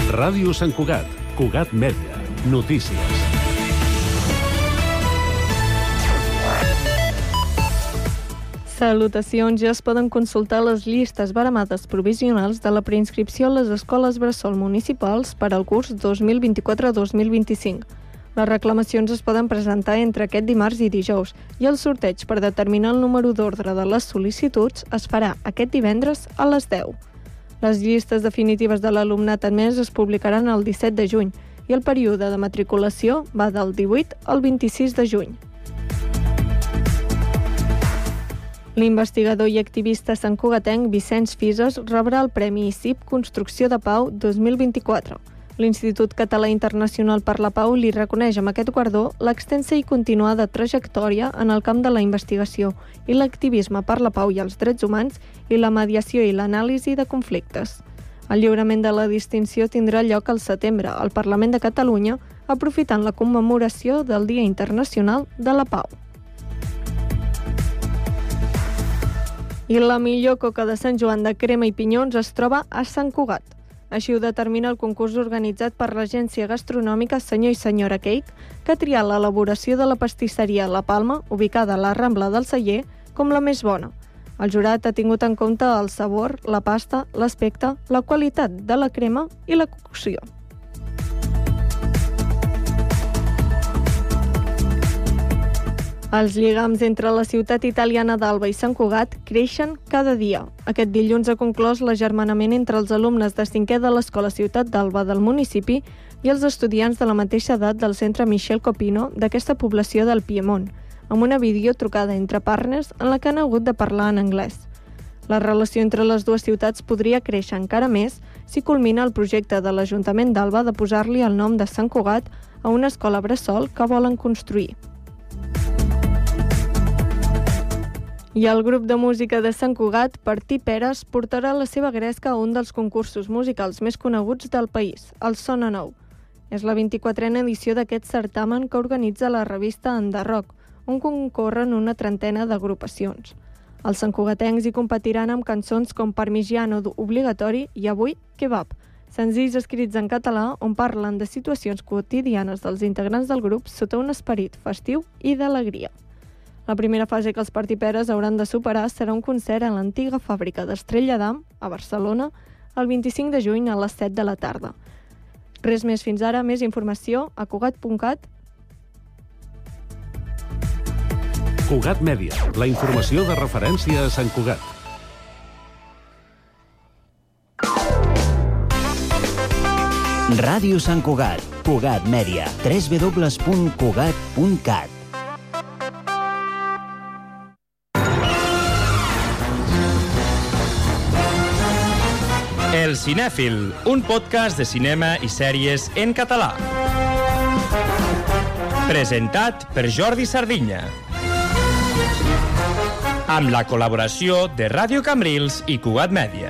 Ràdio Sant Cugat, Cugat Mèdia, notícies. Salutacions, ja es poden consultar les llistes baremades provisionals de la preinscripció a les escoles bressol municipals per al curs 2024-2025. Les reclamacions es poden presentar entre aquest dimarts i dijous i el sorteig per determinar el número d'ordre de les sol·licituds es farà aquest divendres a les 10. Les llistes definitives de l'alumnat admès es publicaran el 17 de juny i el període de matriculació va del 18 al 26 de juny. L'investigador i activista santcugatenc Vicenç Fisas rebrà el Premi ICIP Construcció de Pau 2024. L'Institut Català Internacional per la Pau li reconeix amb aquest guardó l'extensa i continuada trajectòria en el camp de la investigació i l'activisme per la pau i els drets humans i la mediació i l'anàlisi de conflictes. El lliurament de la distinció tindrà lloc al setembre al Parlament de Catalunya, aprofitant la commemoració del Dia Internacional de la Pau. I la millor coca de Sant Joan de crema i pinyons es troba a Sant Cugat. Així ho determina el concurs organitzat per l'agència gastronòmica Senyor i Senyora Cake, que ha triat l'elaboració de la pastisseria La Palma, ubicada a la Rambla del Celler, com la més bona. El jurat ha tingut en compte el sabor, la pasta, l'aspecte, la qualitat de la crema i la cocció. Els lligams entre la ciutat italiana d'Alba i Sant Cugat creixen cada dia. Aquest dilluns ha conclòs l'agermanament entre els alumnes de 5è de l'Escola Ciutat d'Alba del municipi i els estudiants de la mateixa edat del centre Michel Copino d'aquesta població del Piemont, amb una videotrucada entre partners en la que han hagut de parlar en anglès. La relació entre les dues ciutats podria créixer encara més si culmina el projecte de l'Ajuntament d'Alba de posar-li el nom de Sant Cugat a una escola bressol que volen construir. I el grup de música de Sant Cugat, Partir Peres, portarà la seva gresca a un dels concursos musicals més coneguts del país, el Sona Nou. És la 24a edició d'aquest certamen que organitza la revista Enderroc, on concorren una trentena d'agrupacions. Els santcugatencs hi competiran amb cançons com Parmigiano Obligatori i Avui Kebab, senzills escrits en català on parlen de situacions quotidianes dels integrants del grup sota un esperit festiu i d'alegria. La primera fase que els partiperes hauran de superar serà un concert a l'antiga fàbrica d'Estrella d'Am, a Barcelona, el 25 de juny a les 7 de la tarda. Res més fins ara, més informació a cugat.cat. Cugat Mèdia, la informació de referència a Sant Cugat. Ràdio Sant Cugat, Cugat Mèdia, www.cugat.cat. El Cinèfil, un podcast de cinema i sèries en català. Presentat per Jordi Sardinya. Amb la col·laboració de Ràdio Cambrils i Cugat Mèdia.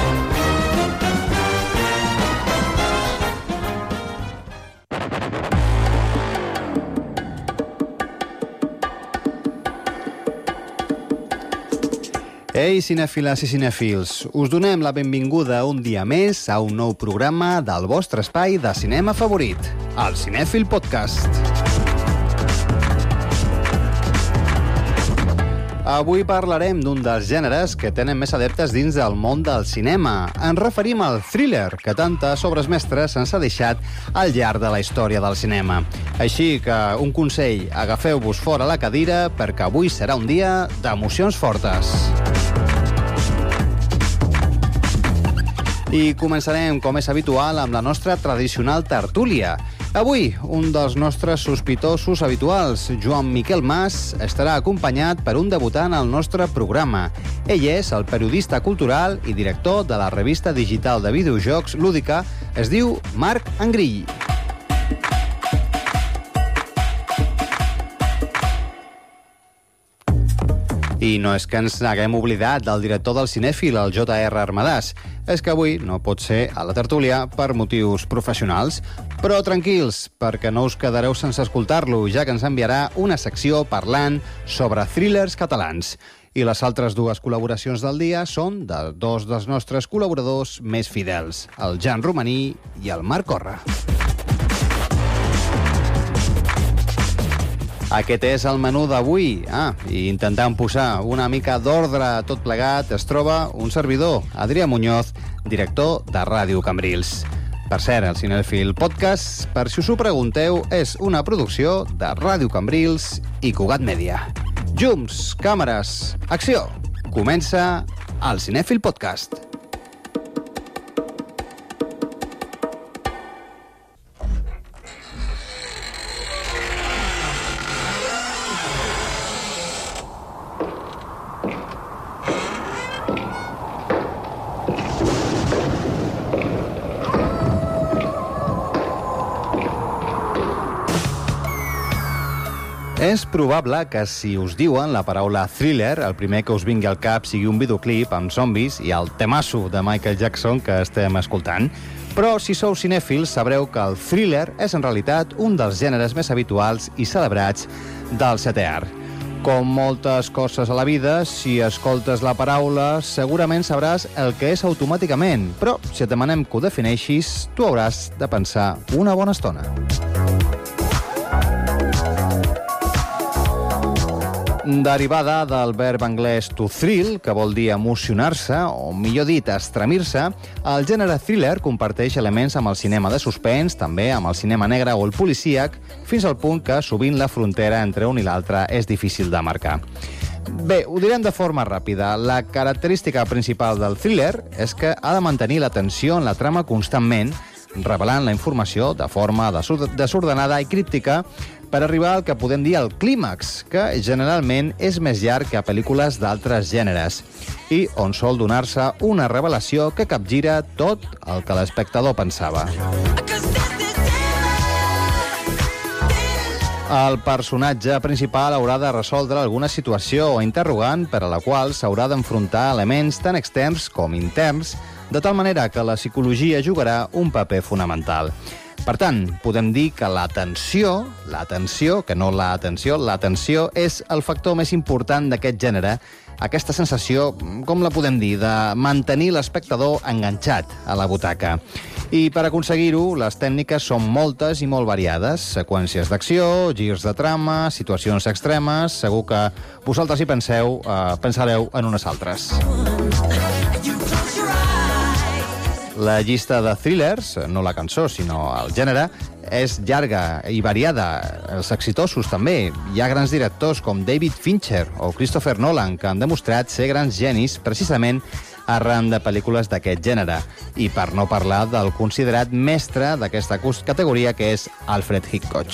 Ei, cinèfiles i cinèfils, us donem la benvinguda un dia més a un nou programa del vostre espai de cinema favorit, el Cinèfil Podcast. Avui parlarem d'un dels gèneres que tenen més adeptes dins del món del cinema. Ens referim al thriller, que tantes obres mestres ens ha deixat al llarg de la història del cinema. Així que un consell, agafeu-vos fora la cadira perquè avui serà un dia d'emocions fortes. I començarem, com és habitual, amb la nostra tradicional tertúlia. Avui, un dels nostres sospitosos habituals, Joan Miquel Mas, estarà acompanyat per un debutant al nostre programa. Ell és el periodista cultural i director de la revista digital de videojocs lúdica, es diu Marc Angrill. I no és que ens haguem oblidat del director del Cinèfil, el J.R. Armadàs. És que avui no pot ser a la tertúlia per motius professionals. Però tranquils, perquè no us quedareu sense escoltar-lo, ja que ens enviarà una secció parlant sobre thrillers catalans. I les altres dues col·laboracions del dia són de dos dels nostres col·laboradors més fidels, el Jan Romaní i el Marc Corra. Aquest és el menú d'avui. I intentant posar una mica d'ordre a tot plegat, es troba un servidor, Adrià Muñoz, director de Ràdio Cambrils. Per cert, el Cinèfil Podcast, per si us ho pregunteu, és una producció de Ràdio Cambrils i Cugat Mèdia. Llums, càmeres, acció! Comença el Cinèfil Podcast. És probable que si us diuen la paraula thriller, el primer que us vingui al cap sigui un videoclip amb zombis i el temasso de Michael Jackson que estem escoltant. Però si sou cinèfils sabreu que el thriller és en realitat un dels gèneres més habituals i celebrats del setè art. Com moltes coses a la vida, si escoltes la paraula segurament sabràs el que és automàticament, però si et demanem que ho defineixis, tu hauràs de pensar una bona estona. Derivada del verb anglès to thrill, que vol dir emocionar-se, o millor dit, estremir-se, el gènere thriller comparteix elements amb el cinema de suspens, també amb el cinema negre o el policíac, fins al punt que sovint la frontera entre un i l'altre és difícil de marcar. Bé, ho direm de forma ràpida. La característica principal del thriller és que ha de mantenir l'atenció en la trama constantment, revelant la informació de forma desordenada i críptica per arribar al que podem dir el clímax, que generalment és més llarg que a pel·lícules d'altres gèneres i on sol donar-se una revelació que capgira tot el que l'espectador pensava. El personatge principal haurà de resoldre alguna situació o interrogant per a la qual s'haurà d'enfrontar elements tan externs com interns, de tal manera que la psicologia jugarà un paper fonamental. Per tant, podem dir que l'atenció és el factor més important d'aquest gènere, aquesta sensació, com la podem dir, de mantenir l'espectador enganxat a la butaca. I per aconseguir-ho, les tècniques són moltes i molt variades. Seqüències d'acció, girs de trama, situacions extremes. Segur que vosaltres hi pensareu en unes altres. La llista de thrillers, no la cançó, sinó el gènere, és llarga i variada. Els exitosos també. Hi ha grans directors com David Fincher o Christopher Nolan que han demostrat ser grans genis precisament arran de pel·lícules d'aquest gènere. I per no parlar del considerat mestre d'aquesta categoria, que és Alfred Hitchcock.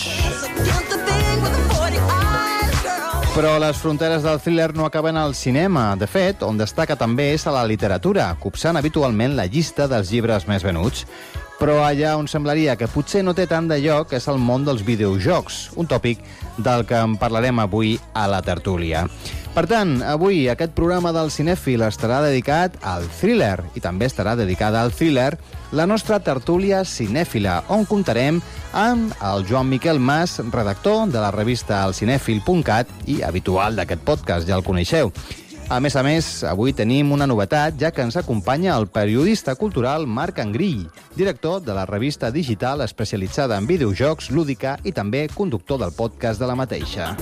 Però les fronteres del thriller no acaben al cinema. De fet, on destaca també és a la literatura, copsant habitualment la llista dels llibres més venuts. Però allà on semblaria que potser no té tant de lloc és el món dels videojocs, un tòpic del que en parlarem avui a la tertúlia. Per tant, avui aquest programa del Cinèfil estarà dedicat al thriller i també estarà dedicada al thriller la nostra tertúlia cinèfila, on comptarem amb el Joan Miquel Mas, redactor de la revista elcinèfil.cat i habitual d'aquest podcast, ja el coneixeu. A més, avui tenim una novetat, ja que ens acompanya el periodista cultural Marc Angrill, director de la revista digital especialitzada en videojocs, lúdica i també conductor del podcast de la mateixa.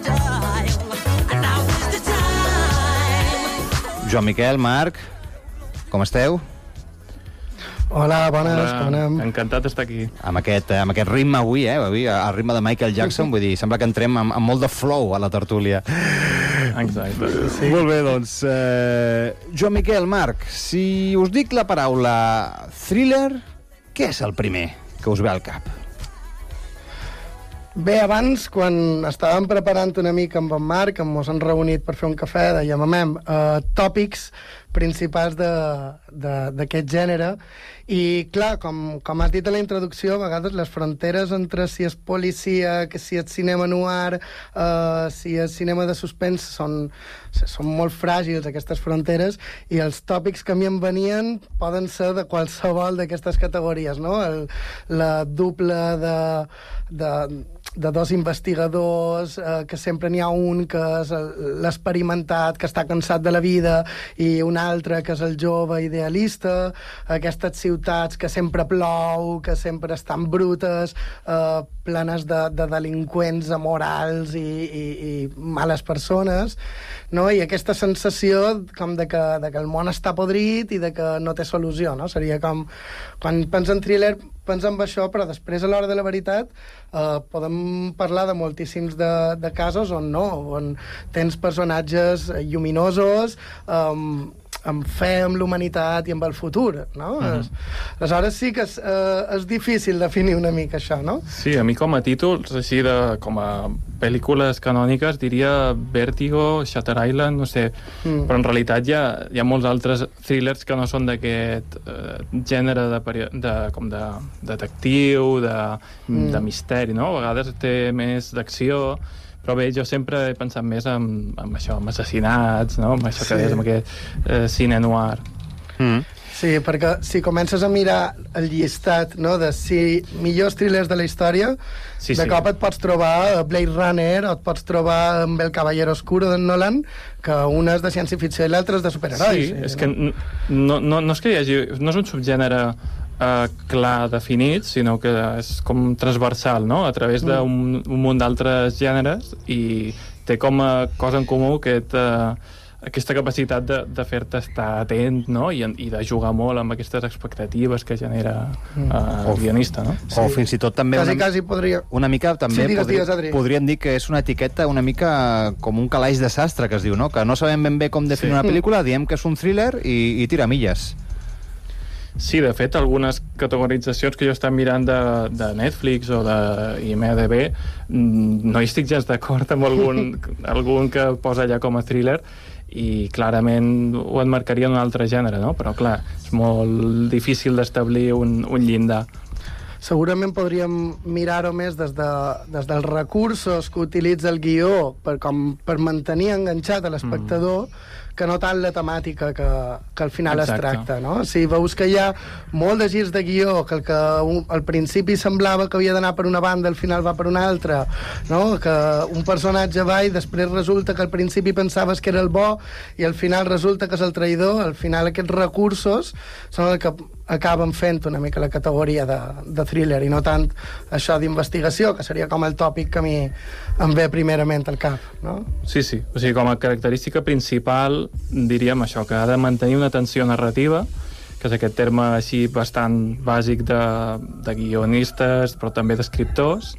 Joan Miquel, Marc, com esteu? Hola, bones, com anem? Encantat d'estar aquí. Amb aquest ritme avui, avui, el ritme de Michael Jackson, vull dir, sembla que entrem amb molt de flow a la tertúlia. Exacte. Sí. Molt bé, doncs, Joan Miquel, Marc, si us dic la paraula thriller, què és el primer que us ve al cap? Bé, abans, quan estàvem preparant una mica amb en Marc, que ens hem reunit per fer un cafè, dèiem, tòpics principals d'aquest gènere. I, clar, com has dit a la introducció, a vegades les fronteres entre si és policia, si és cinema noir, si és cinema de suspens, són molt fràgils, aquestes fronteres, i els tòpics que a mi em venien poden ser de qualsevol d'aquestes categories, no? La dupla de dos investigadors, que sempre n'hi ha un que és l'experimentat, que està cansat de la vida, i un altre que és el jove idealista, aquestes ciutats que sempre plou, que sempre estan brutes, plenes de delinqüents amorals i males persones, no? I aquesta sensació com de que el món està podrit i de que no té solució, no? Seria com... Quan penso en thriller, penso en això, però després, a l'hora de la veritat, podem parlar de moltíssims de casos on no, on tens personatges lluminosos, amb fe en l'humanitat i amb el futur, no? Aleshores sí que és difícil definir una mica això, no? Sí, a mi com a títols, així com a pel·lícules canòniques, diria Vértigo, Shutter Island, no sé, però en realitat hi ha molts altres thrillers que no són d'aquest gènere de detectiu, de misteri, no? A vegades té més d'acció, però bé, jo sempre he pensat més en això, en assassinats, no? En això que deies, amb aquest cine noir. Sí, perquè si comences a mirar el llistat, no, de millors thrillers de la història, de cop et pots trobar Blade Runner, o et pots trobar amb El Caballero Oscuro d'en Nolan, que una és de ciència-ficció i l'altra és de superherois. Sí, és que no és que hi hagi... No és un subgènere clar definit, sinó que és com transversal, no? A través d'un munt d'altres gèneres, i té com a cosa en comú aquesta capacitat de fer-te estar atent, no? I de jugar molt amb aquestes expectatives que genera el guionista, no? O fins i tot també quasi podria... una mica també podríem dir que és una etiqueta una mica com un calaix de sastre, que es diu, no? Que no sabem ben bé com definir una pel·lícula, diem que és un thriller i tira milles. Sí, de fet, algunes categoritzacions que jo estic mirant de Netflix o d'IMDb, no hi estic gens d'acord amb algun que posa allà com a thriller, i clarament ho emmarcaria en un altre gènere, no? Però clar, és molt difícil d'establir un llindar. Segurament podríem mirar-ho més des dels recursos que utilitza el guió per mantenir enganxat a l'espectador, que no tant la temàtica que al final es tracta, no? Si veus que hi ha molt de girs de guió, que al principi semblava que havia d'anar per una banda, al final va per una altra, no? Que un personatge va i després resulta que al principi pensaves que era el bo i al final resulta que és el traïdor. Al final aquests recursos són el que acaben fent una mica la categoria de thriller, i no tant això d'investigació, que seria com el tòpic que a mi em ve primerament al cap, no? Sí, o sigui, com a característica principal diríem això, que ha de mantenir una tensió narrativa, que és aquest terme així bastant bàsic de guionistes, però també d'escriptors,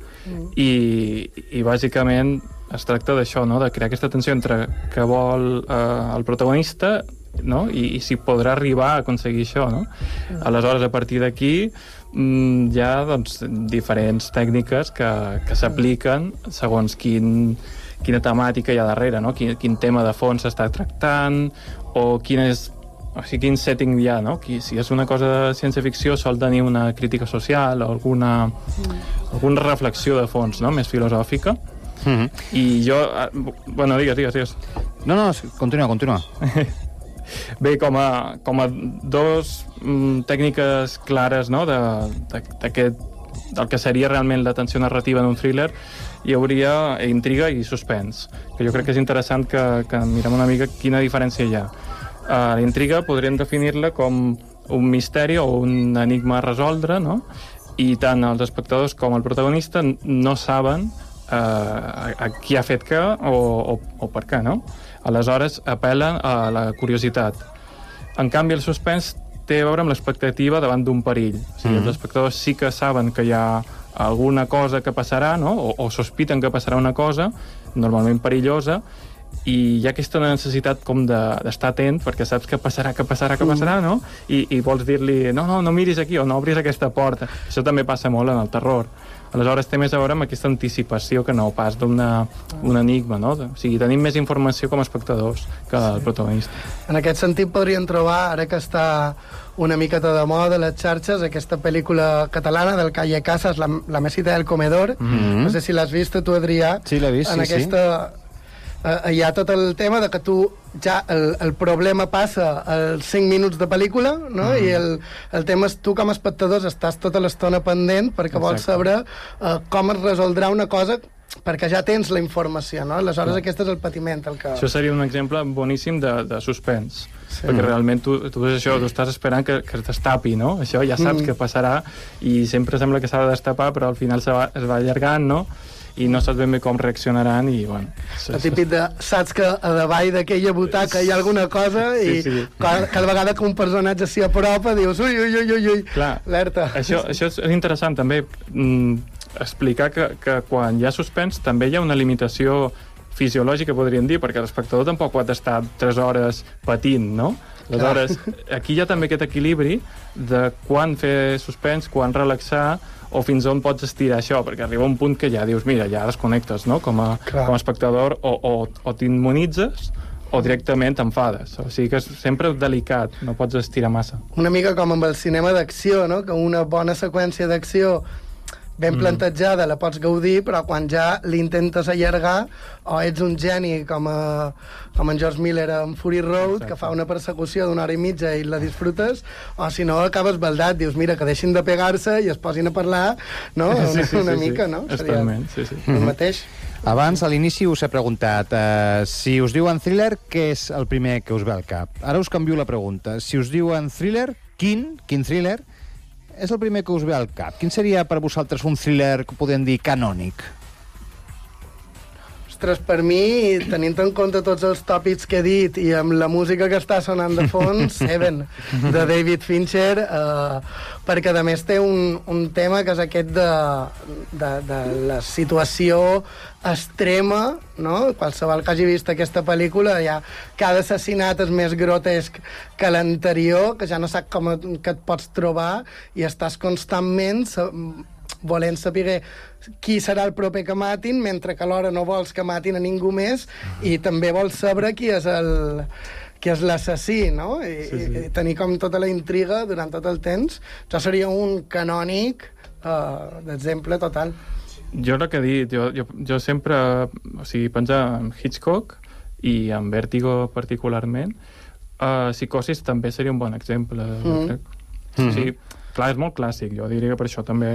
i bàsicament es tracta d'això, no? De crear aquesta tensió entre què vol el protagonista, no? I si podrà arribar a aconseguir això, no? Aleshores, a partir d'aquí hi ha doncs, diferents tècniques que s'apliquen segons quina temàtica hi ha darrere, no? Quin tema de fons s'està tractant, o quin setting hi ha, no? Si és una cosa de ciència-ficció sol tenir una crítica social o alguna reflexió de fons, no? Més filosòfica. I jo... Bueno, digues. No, continua. Bé, com a dos tècniques clares, no? Del que seria realment la tensió narrativa en un thriller, hi hauria intriga i suspens, que jo crec que és interessant que mirem una mica quina diferència hi ha. La intriga podríem definir-la com un misteri o un enigma a resoldre, no? I tant els espectadors com el protagonista no saben a qui ha fet què o per què, no? Aleshores apel·len a la curiositat. En canvi, el suspens té a veure amb l'expectativa davant d'un perill. O sigui, els espectadors sí que saben que hi ha alguna cosa que passarà, no? O sospiten que passarà una cosa, normalment perillosa, i hi ha aquesta necessitat com d'estar atent, perquè saps que passarà, no? I vols dir-li, no miris aquí, o no obris aquesta porta. Això també passa molt en el terror. Aleshores té més a veure amb aquesta anticipació que no pas un enigma, no? O sigui, tenim més informació com a espectadors que el protagonista. En aquest sentit podríem trobar, ara que està una miqueta de moda a les xarxes, aquesta pel·lícula catalana del Calle Casas, La mesita del comedor. No sé si l'has vist tu, Adrià. Sí, l'he vist, en aquesta... hi ha tot el tema de que tu ja el problema passa als 5 minuts de pel·lícula, no? I el tema és tu com a espectadors estàs tota l'estona pendent perquè vols saber com es resoldrà una cosa perquè ja tens la informació, no? Aleshores aquest és el patiment. Això seria un exemple boníssim de suspens, perquè realment tu estàs esperant que es destapi, no? Això ja saps que passarà i sempre sembla que s'ha de destapar, però al final es va allargant, no? I no saps ben bé com reaccionaran i, bueno... El típic de, saps que a davall d'aquella butaca hi ha alguna cosa i cada vegada que un personatge s'hi apropa dius ui, alerta. Això és interessant també, explicar que quan hi ha suspens també hi ha una limitació fisiològica, podríem dir, perquè l'espectador tampoc pot estar 3 hores patint, no? Aleshores, aquí hi ha també aquest equilibri de quan fer suspens, quan relaxar, o fins on pots estirar això, perquè arriba un punt que ja dius, mira, ja desconnectes, no?, com a espectador, o t'immunitzes o directament t'enfades. O sigui que és sempre delicat, no pots estirar massa. Una mica com amb el cinema d'acció, no?, que una bona seqüència d'acció ben plantejada la pots gaudir, però quan ja l'intentes allargar, o ets un geni com en George Miller en Fury Road, que fa una persecució d'1 hora i mitja i la disfrutes, o si no acabes baldat, dius, mira, que deixin de pegar-se i es posin a parlar, no? Una mica, no? Seria el mateix. Abans, a l'inici, us he preguntat si us diuen thriller, què és el primer que us ve al cap? Ara us canvio la pregunta. Si us diuen thriller, quin thriller és el primer que us ve al cap? Quin seria per vosaltres un thriller que podem dir canònic? Ostres, per mi, tenint en compte tots els tòpics que he dit i amb la música que està sonant de fons, Seven, de David Fincher, perquè a més té un tema que és aquest de la situació extrema, no? Qualsevol que hagi vist aquesta pel·lícula, ja cada assassinat és més grotesc que l'anterior, que ja no saps com que et pots trobar i estàs constantment volent saber qui serà el proper que matin, mentre que alhora no vols que matin a ningú més i també vols saber qui és l'assassí, no? I tenir com tota la intriga durant tot el temps. Això seria un canònic d'exemple total. Jo el que he dit, jo sempre, o sigui, pensar en Hitchcock i en Vértigo particularment, Psicosis també seria un bon exemple, jo crec. O sigui, clar, és molt clàssic, jo diria que per això també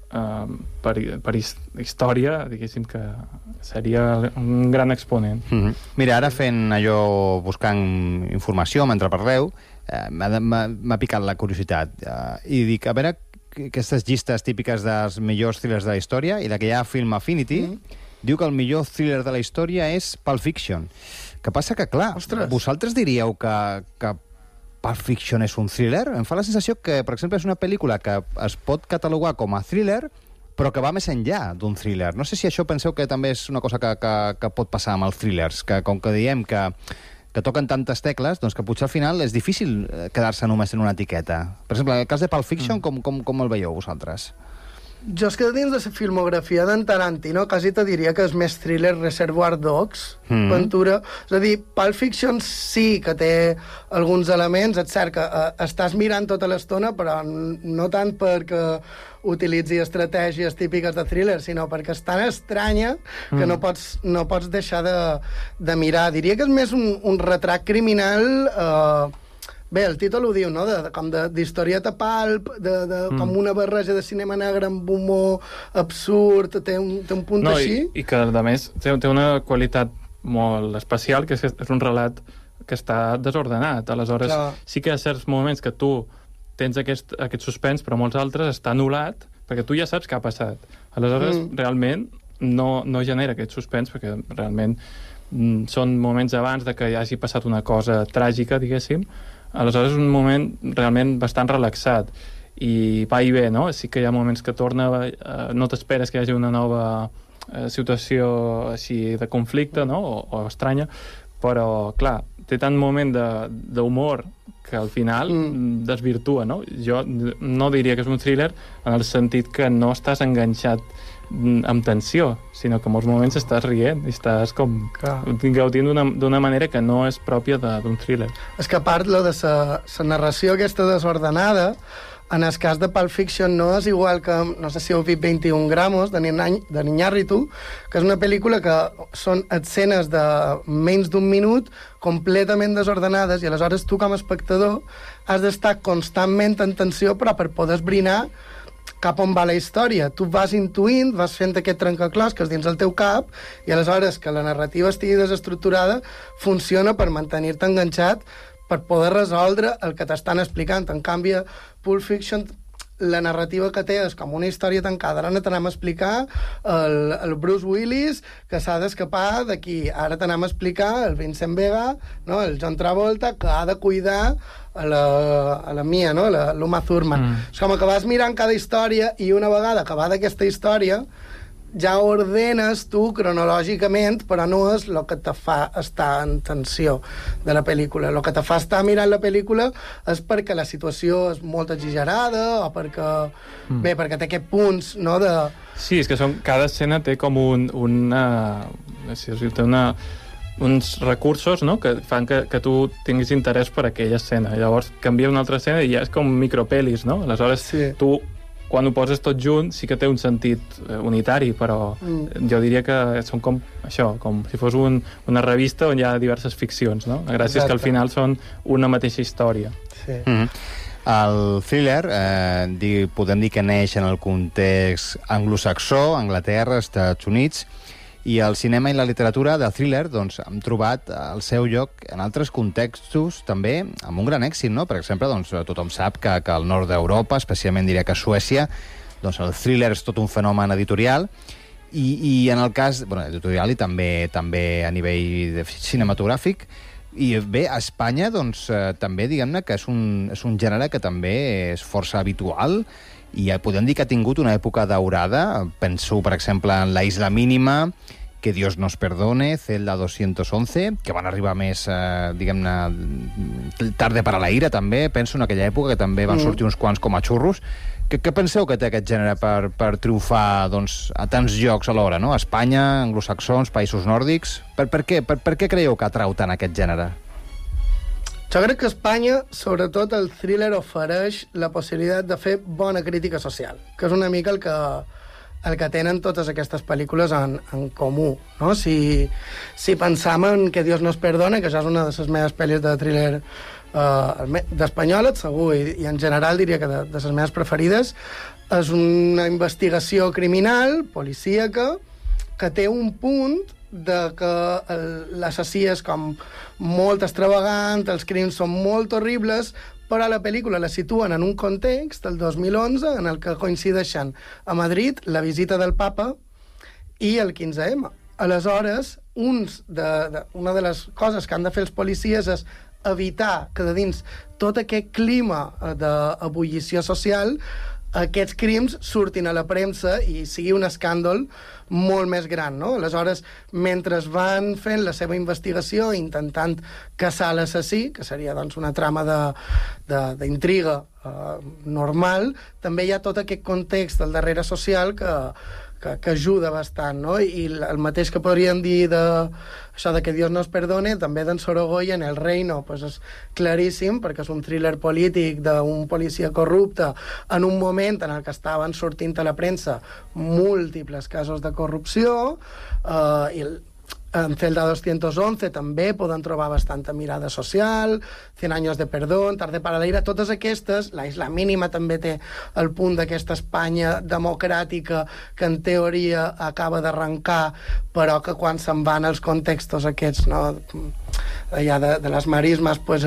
per història, diguéssim que seria un gran exponent. Mira, ara fent allò, buscant informació mentre parleu, m'ha picat la curiositat i dic, a veure, aquestes llistes típiques dels millors thrillers de la història, i la que hi ha Film Affinity diu que el millor thriller de la història és Pulp Fiction. Que passa que, clar, vosaltres diríeu que Pulp Fiction és un thriller? Em fa la sensació que, per exemple, és una pel·lícula que es pot catalogar com a thriller, però que va més enllà d'un thriller. No sé si això penseu que també és una cosa que pot passar amb els thrillers, que com que diem que toquen tantes tecles, doncs que potser al final és difícil quedar-se només en una etiqueta. Per exemple, en el cas de Pulp Fiction, com el veieu vosaltres? Jo és que dins de la filmografia d'en Tarantino quasi te diria que és més thriller Reservoir Dogs, Ventura. És a dir, Pulp Fiction sí que té alguns elements, és cert que estàs mirant tota l'estona, però no tant perquè utilitzi estratègies típiques de thriller, sinó perquè és tan estranya que no pots deixar de mirar. Diria que és més un retrat criminal... Bé, el títol ho diu, no?, com d'historieta pulp, com una barreja de cinema negre amb humor absurd, té un punt així. I que, a més, té una qualitat molt especial, que és un relat que està desordenat. Aleshores, sí que hi ha certs moments que tu tens aquest suspens, però molts altres està anul·lat, perquè tu ja saps què ha passat. Aleshores, realment, no genera aquest suspens, perquè realment són moments abans de que hi hagi passat una cosa tràgica, diguéssim. Aleshores és un moment realment bastant relaxat i va i ve, no? Sí que hi ha moments que torna, no t'esperes que hi hagi una nova situació així de conflicte, no? O estranya, però, clar, té tant moment d'humor que al final desvirtua, no? Jo no diria que és un thriller en el sentit que no estàs enganxat amb tensió, sinó que en molts moments estàs rient i estàs com gaudint d'una manera que no és pròpia d'un thriller. És que a part, la narració aquesta desordenada, en el cas de Pulp Fiction no és igual que, no sé si heu vist 21 gramos, de Iñárritu, que és una pel·lícula que són escenes de menys d'un minut completament desordenades i aleshores tu com a espectador has d'estar constantment en tensió però per poder esbrinar cap on va la història. Tu vas intuint, vas fent aquest trencaclosques dins el teu cap i aleshores que la narrativa estigui desestructurada funciona per mantenir-te enganxat per poder resoldre el que t'estan explicant. En canvi, Pulp Fiction, la narrativa que té és com una història tancada. Ara t'anem a explicar el Bruce Willis que s'ha d'escapar d'aquí. Ara t'anem a explicar el Vincent Vega, no? El John Travolta, que ha de cuidar a la Mia, no? l'Uma Thurman. És com que vas mirant cada història i una vegada acabada aquesta història ja ordenes tu cronològicament, però no és el que te fa estar en tensió de la pel·lícula. El que te fa estar mirant la pel·lícula és perquè la situació és molt exagerada o perquè, perquè té aquests punts, no, de... Sí, és que cada escena té com uns recursos, no?, que fan que tu tinguis interès per aquella escena. Llavors canvia una altra escena i ja és com micropelis, no? Aleshores, tu quan ho poses tot junt sí que té un sentit unitari, però jo diria que són com això, com si fos una revista on hi ha diverses ficcions, no? La gràcia és que al final són una mateixa història. Sí. El thriller, podem dir que neix en el context anglosaxó, Anglaterra, Estats Units, i el cinema i la literatura de thriller doncs, han trobat el seu lloc en altres contextos també amb un gran èxit, no? Per exemple, doncs, tothom sap que al nord d'Europa, especialment diria que a Suècia, doncs el thriller és tot un fenomen editorial i en el cas editorial i també a nivell cinematogràfic. I bé, a Espanya doncs, també diguem-ne que és un gènere que també és força habitual i podem dir que ha tingut una època daurada. Penso, per exemple, en La Isla Mínima, Que Dios nos perdone, Celda 211, que van arribar més, diguem-ne, Tarde para la ira, també. Penso en aquella època que també van sortir uns quants com a xurros. Què penseu que té aquest gènere per triomfar doncs, a tants llocs alhora, no? Espanya, anglosaxons, països nòrdics... Per què creieu que atrau tant aquest gènere? Jo crec que a Espanya, sobretot, el thriller ofereix la possibilitat de fer bona crítica social, que és una mica el que tenen totes aquestes pel·lícules en comú, no? Si pensam en Que Dios nos perdone, que ja és una de les meves pel·lis de thriller d'espanyola, segur, i en general diria que de les meves preferides, és una investigació criminal, policíaca, que té un punt de que l'assassí és com molt extravagant, els crims són molt horribles, però la pel·lícula la situen en un context, el 2011, en el que coincideixen a Madrid la visita del papa i el 15M. Aleshores, una de les coses que han de fer els policies és evitar que de dins tot aquest clima d'ebullició social aquests crims surtin a la premsa i sigui un escàndol molt més gran, no? Aleshores, mentre van fent la seva investigació intentant caçar l'assassí, que seria doncs, una trama d'intriga normal, també hi ha tot aquest context del darrere social que ajuda bastant, no? I el mateix que podríem dir això de Que Dios nos perdone, també d'en Sorogoyen, El Reino, pues és claríssim, perquè és un thriller polític d'un policia corrupte en un moment en el que estaven sortint a la premsa múltiples casos de corrupció, i en Celda 211 també poden trobar bastanta mirada social, 100 años de perdón, Tarde para la ira, totes aquestes, La Isla Mínima també té el punt d'aquesta Espanya democràtica que en teoria acaba d'arrencar, però que quan se'n van els contextos aquests, no, allà de les marismes, pues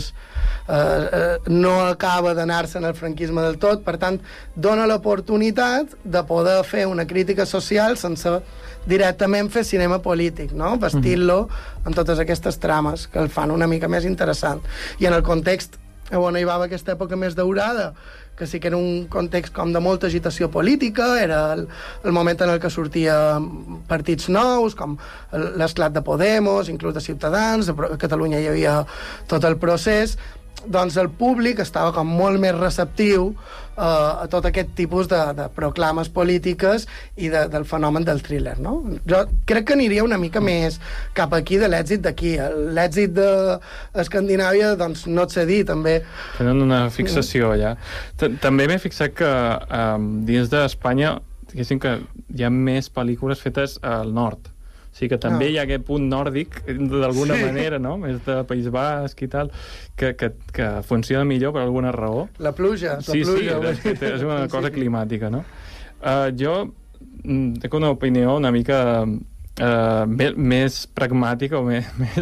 no acaba d'anar-se'n al franquisme del tot. Per tant, dona l'oportunitat de poder fer una crítica social sense directament fer cinema polític, no? Vestir-lo en totes aquestes trames que el fan una mica més interessant. I en el context on hi va haver aquesta època més daurada, que sí que era un context com de molta agitació política, era el moment en el que sortien partits nous, com l'esclat de Podemos, inclús de Ciutadans, a Catalunya hi havia tot el procés, doncs el públic estava com molt més receptiu a tot aquest tipus de proclames polítiques i del fenomen del thriller, no? Jo crec que aniria una mica més cap aquí de l'èxit d'aquí. L'èxit d'Escandinàvia, doncs no et sé dir, també. Tenen una fixació allà. També m'he fixat que dins d'Espanya, diguéssim que hi ha més pel·lícules fetes al nord. O sigui que també hi ha aquest punt nòrdic, d'alguna manera, no? Més de País Basc i tal, que funciona millor per alguna raó. La pluja. Sí, és una cosa climàtica, no? Jo tinc una opinió una mica més pragmàtica o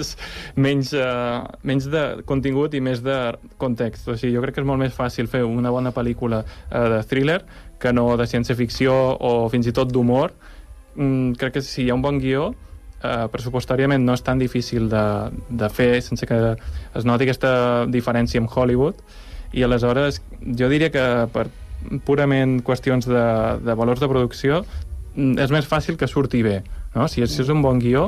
menys de contingut i més de context. O sigui, jo crec que és molt més fàcil fer una bona pel·lícula de thriller que no de ciència-ficció o fins i tot d'humor. Crec que si hi ha un bon guió, pressupostàriament no és tan difícil de fer sense que es noti aquesta diferència amb Hollywood, i aleshores jo diria que per purament qüestions de valors de producció és més fàcil que surti bé, no? Si és un bon guió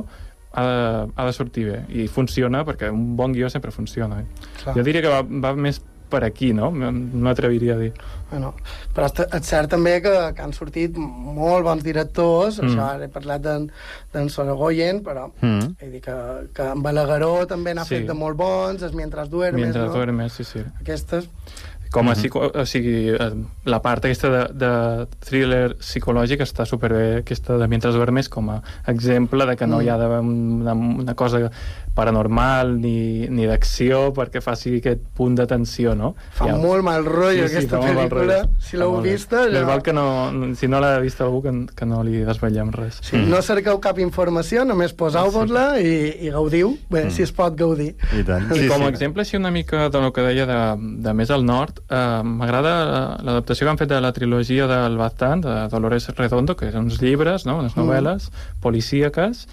ha de sortir bé, i funciona perquè un bon guió sempre funciona. Jo diria que va més per aquí, no? M'atreviria a dir. Bueno, però és cert també que han sortit molt bons directors, això ara he parlat d'en Sorogoyen, però he dit que en Balagueró també n'ha fet de molt bons, Mientras duermes, Mientras duermes, sí. Aquestes... Com o sigui, la part aquesta de thriller psicològic està superbé, aquesta de Mientras duermes, com a exemple de que no hi ha d'haver una cosa paranormal ni d'acció perquè faci aquest punt de tensió, no? Fa molt mal rotllo aquesta pel·lícula, si l'heu vista... Més val que si no l'ha vist algú que no li desvetllem res. No cerqueu cap informació, només poseu-vos-la i gaudiu, bé, si es pot gaudir. I tant. Com a exemple, així una mica del que deia de més al nord, m'agrada l'adaptació que han fet de la trilogia del Baztán, de Dolores Redondo, que són uns llibres, no? Unes novel·les policíaques,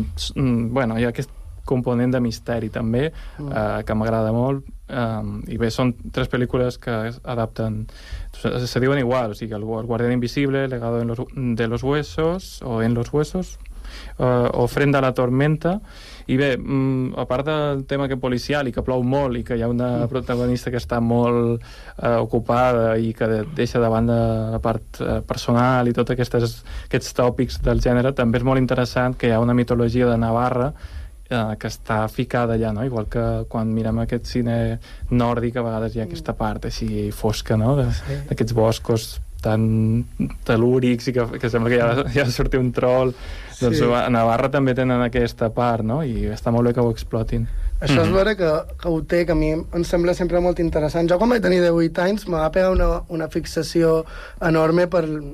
bueno, hi ha aquest component de misteri també, que m'agrada molt, i bé, són 3 pel·lícules que adapten, se diuen igual, o sigui, El guardián invisible, Legado de los huesos, o En los huesos, o Ofrenda a la tormenta. I bé, a part del tema que policial i que plou molt i que hi ha una protagonista que està molt ocupada i que deixa de banda la part personal i tots aquests tòpics del gènere, també és molt interessant que hi ha una mitologia de Navarra que està ficada allà, no? Igual que quan mirem aquest cine nòrdic a vegades hi ha aquesta part així fosca, no? D'aquests boscos tan telúrics i que sembla que ja ha sortit un troll. Doncs a Navarra també tenen aquesta part, no? I està molt bé que ho explotin. Això és vera que ho té, que a mi em sembla sempre molt interessant. Jo quan vaig tenir 18 anys me va pegar una fixació enorme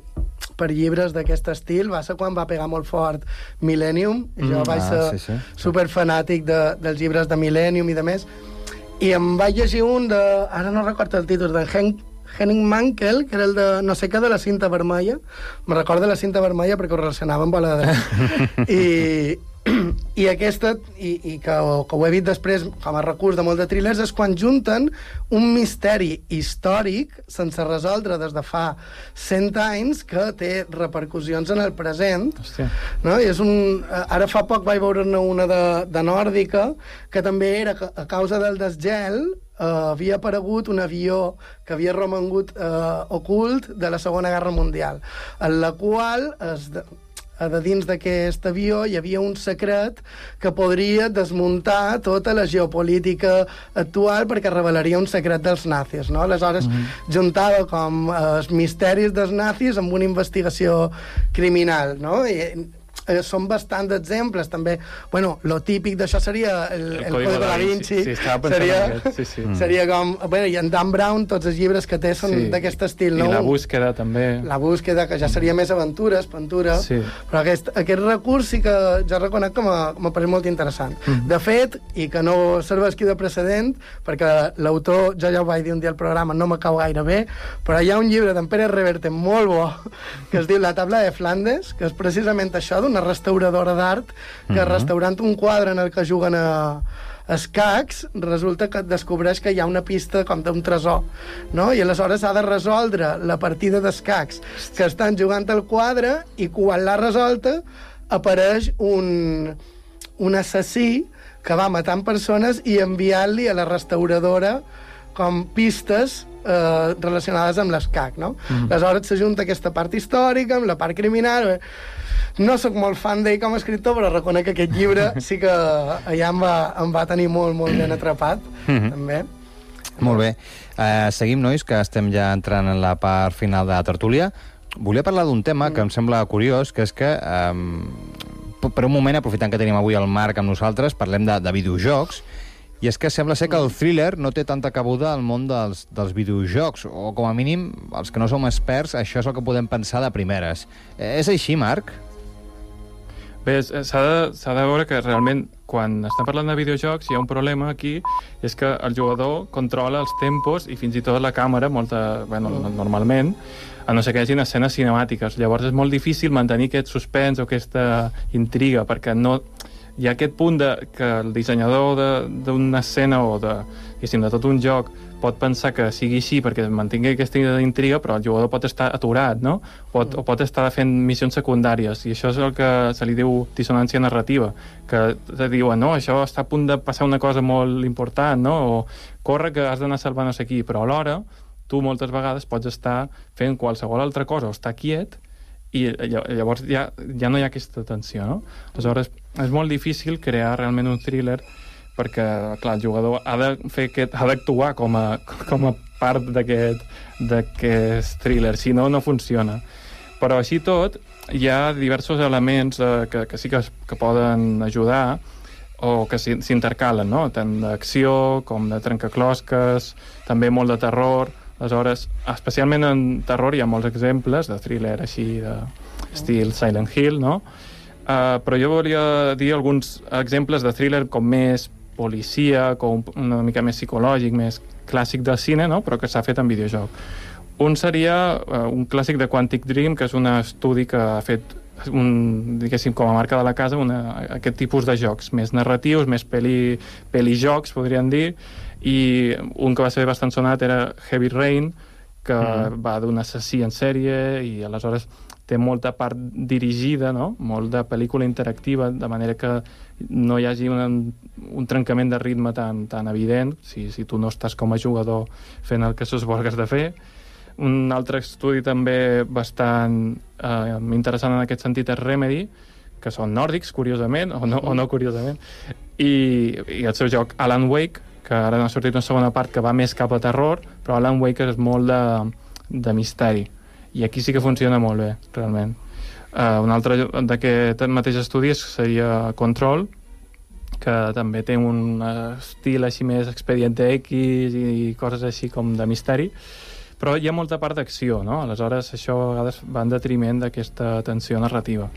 per llibres d'aquest estil. Va ser quan va pegar molt fort Millennium, i jo vaig ser superfanàtic dels llibres de Millennium i de més, i em vaig llegir un de, ara no recordo el títol, de Henning Mankell, que era el de no sé què de la cinta vermella. Me recordo la cinta vermella perquè ho relacionava amb Bola de Drac. I aquesta, i que ho he vist després com a recurs de molt de thrillers, és quan junten un misteri històric sense resoldre des de fa 100 anys que té repercussions en el present. No? I és ara fa poc vaig veure-ne una de nòrdica, que també era a causa del desgel havia aparegut un avió que havia romangut ocult de la Segona Guerra Mundial, en la qual de dins d'aquest avió hi havia un secret que podria desmuntar tota la geopolítica actual perquè revelaria un secret dels nazis, no? Aleshores juntava com els misteris dels nazis amb una investigació criminal, no? I són bastants exemples també. Bueno, lo típic d'això seria el Código da Vinci. Seria com... Bé, i en Dan Brown, tots els llibres que té són d'aquest estil, no? I La búsqueda, també. La búsqueda, que ja seria més aventura, espantura. Però aquest recurs sí que jo reconec que m'ha parit molt interessant. De fet, i que no serveixi de precedent, perquè l'autor, jo ja ho vaig dir un dia al programa, no me cau gaire bé, però hi ha un llibre d'en Pere Reverte molt bo, que es diu La tabla de Flandes, que és precisament això, una restauradora d'art que restaurant un quadre en el que juguen a escacs, resulta que et descobreix que hi ha una pista com d'un tresor, no? I aleshores ha de resoldre la partida d'escacs que estan jugant al quadre, i quan l'ha resolta apareix un assassí que va matant persones i enviant-li a la restauradora com pistes relacionades amb l'escac, no? Aleshores s'ajunta aquesta part històrica amb la part criminal. No sóc molt fan d'ell com a escriptor, però reconec que aquest llibre sí que allà em va tenir molt, molt ben atrapat, també. Molt bé. Seguim, nois, que estem ja entrant en la part final de la tertúlia. Volia parlar d'un tema que em sembla curiós, que és que, per un moment, aprofitant que tenim avui el Marc amb nosaltres, parlem de videojocs, i és que sembla ser que el thriller no té tanta cabuda al món dels videojocs, o com a mínim, els que no som experts, això és el que podem pensar de primeres. És així, Marc? Bé, s'ha de veure que realment, quan estem parlant de videojocs, hi ha un problema aquí, és que el jugador controla els tempos i fins i tot la càmera, normalment, a no ser que hi hagi escenes cinemàtiques. Llavors és molt difícil mantenir aquest suspens o aquesta intriga, perquè no... Hi ha aquest punt que el dissenyador d'una escena o de tot un joc pot pensar que sigui així perquè mantingui aquesta intriga, però el jugador pot estar aturat, no? O pot estar fent missions secundàries, i això és el que se li diu dissonància narrativa, que te diuen, no, això està a punt de passar una cosa molt important, no? O corre que has d'anar a salvar no sé qui, però alhora tu moltes vegades pots estar fent qualsevol altra cosa o estar quiet, i llavors ja no hi ha aquesta tensió, no? Aleshores, és molt difícil crear realment un thriller perquè, clar, el jugador ha d'actuar com a part d'aquest thriller, si no, no funciona. Però així tot, hi ha diversos elements que sí que poden ajudar o que s'intercalen, no? Tant d'acció com de trencaclosques, també molt de terror. Aleshores, especialment en terror hi ha molts exemples de thriller així, d'estil Silent Hill, no? Però jo volia dir alguns exemples de thriller com més policia, com una mica més psicològic, més clàssic del cine, no? Però que s'ha fet en videojoc. Un seria un clàssic de Quantic Dream, que és un estudi que ha fet diguéssim, com a marca de la casa, aquest tipus de jocs més narratius, més peli-jocs, podríem dir, i un que va ser bastant sonat era Heavy Rain, que va d'un assassí en sèrie, i aleshores té molta part dirigida, no? Molt de pel·lícula interactiva, de manera que no hi hagi un trencament de ritme tan evident, si tu no estàs com a jugador fent el que s'esborgues de fer. Un altre estudi també bastant interessant en aquest sentit és Remedy, que són nòrdics, curiosament, o no curiosament, i el seu joc Alan Wake, que ara n'ha sortit una segona part que va més cap a terror, però Alan Wake és molt de misteri, i aquí sí que funciona molt bé, realment. Un altre d'aquest mateix estudi seria Control, que també té un estil així més Expediente X i coses així com de misteri, però hi ha molta part d'acció, no? Aleshores això a vegades va en detriment d'aquesta tensió narrativa.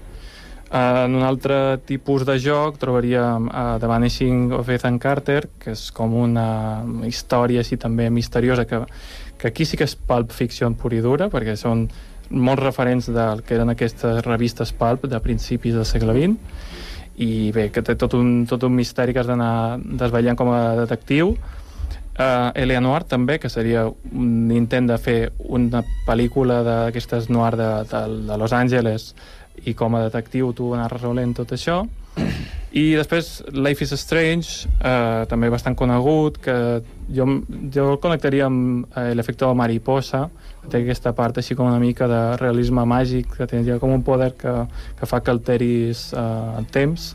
En un altre tipus de joc trobaríem The Vanishing of Ethan Carter, que és com una història així també misteriosa, que aquí sí que és pulp fiction pura i dura, perquè són molts referents del que eren aquestes revistes pulp de principis del segle XX, i bé, que té tot un misteri que has d'anar desvetllant com a detectiu. Eleanor també, que seria un intent de fer una pel·lícula d'aquestes noir de Los Angeles, i com a detectiu tu anar resolent tot això. I després Life is Strange, també bastant conegut, que jo el connectaria amb l'efecte de mariposa, que té aquesta part així com una mica de realisme màgic, que tindria com un poder que fa que alteris el temps.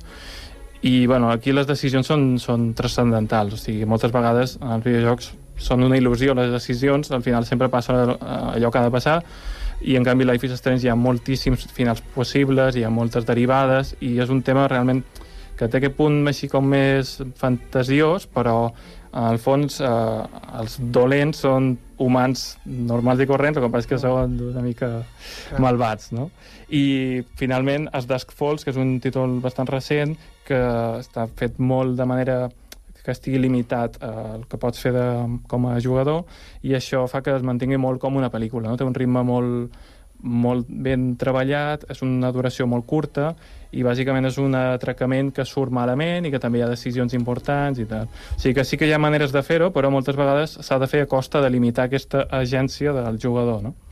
I bueno, aquí les decisions són transcendentals, o sigui, moltes vegades en els videojocs són una il·lusió les decisions, al final sempre passa allò que ha de passar, i en canvi Life is Strange hi ha moltíssims finals possibles, hi ha moltes derivades, i és un tema realment que té aquest punt així com més fantasiós, però al fons els dolents són humans normals i corrents, el que passa és que són una mica malvats, no? I finalment es Dusk Falls, que és un títol bastant recent, que està fet molt de manera que estigui limitat el que pots fer com a jugador, i això fa que es mantingui molt com una pel·lícula, no? Té un ritme molt molt ben treballat, és una duració molt curta, i bàsicament és un atracament que surt malament i que també hi ha decisions importants i tal. O sigui que sí que hi ha maneres de fer-ho, però moltes vegades s'ha de fer a costa de limitar aquesta agència del jugador, no?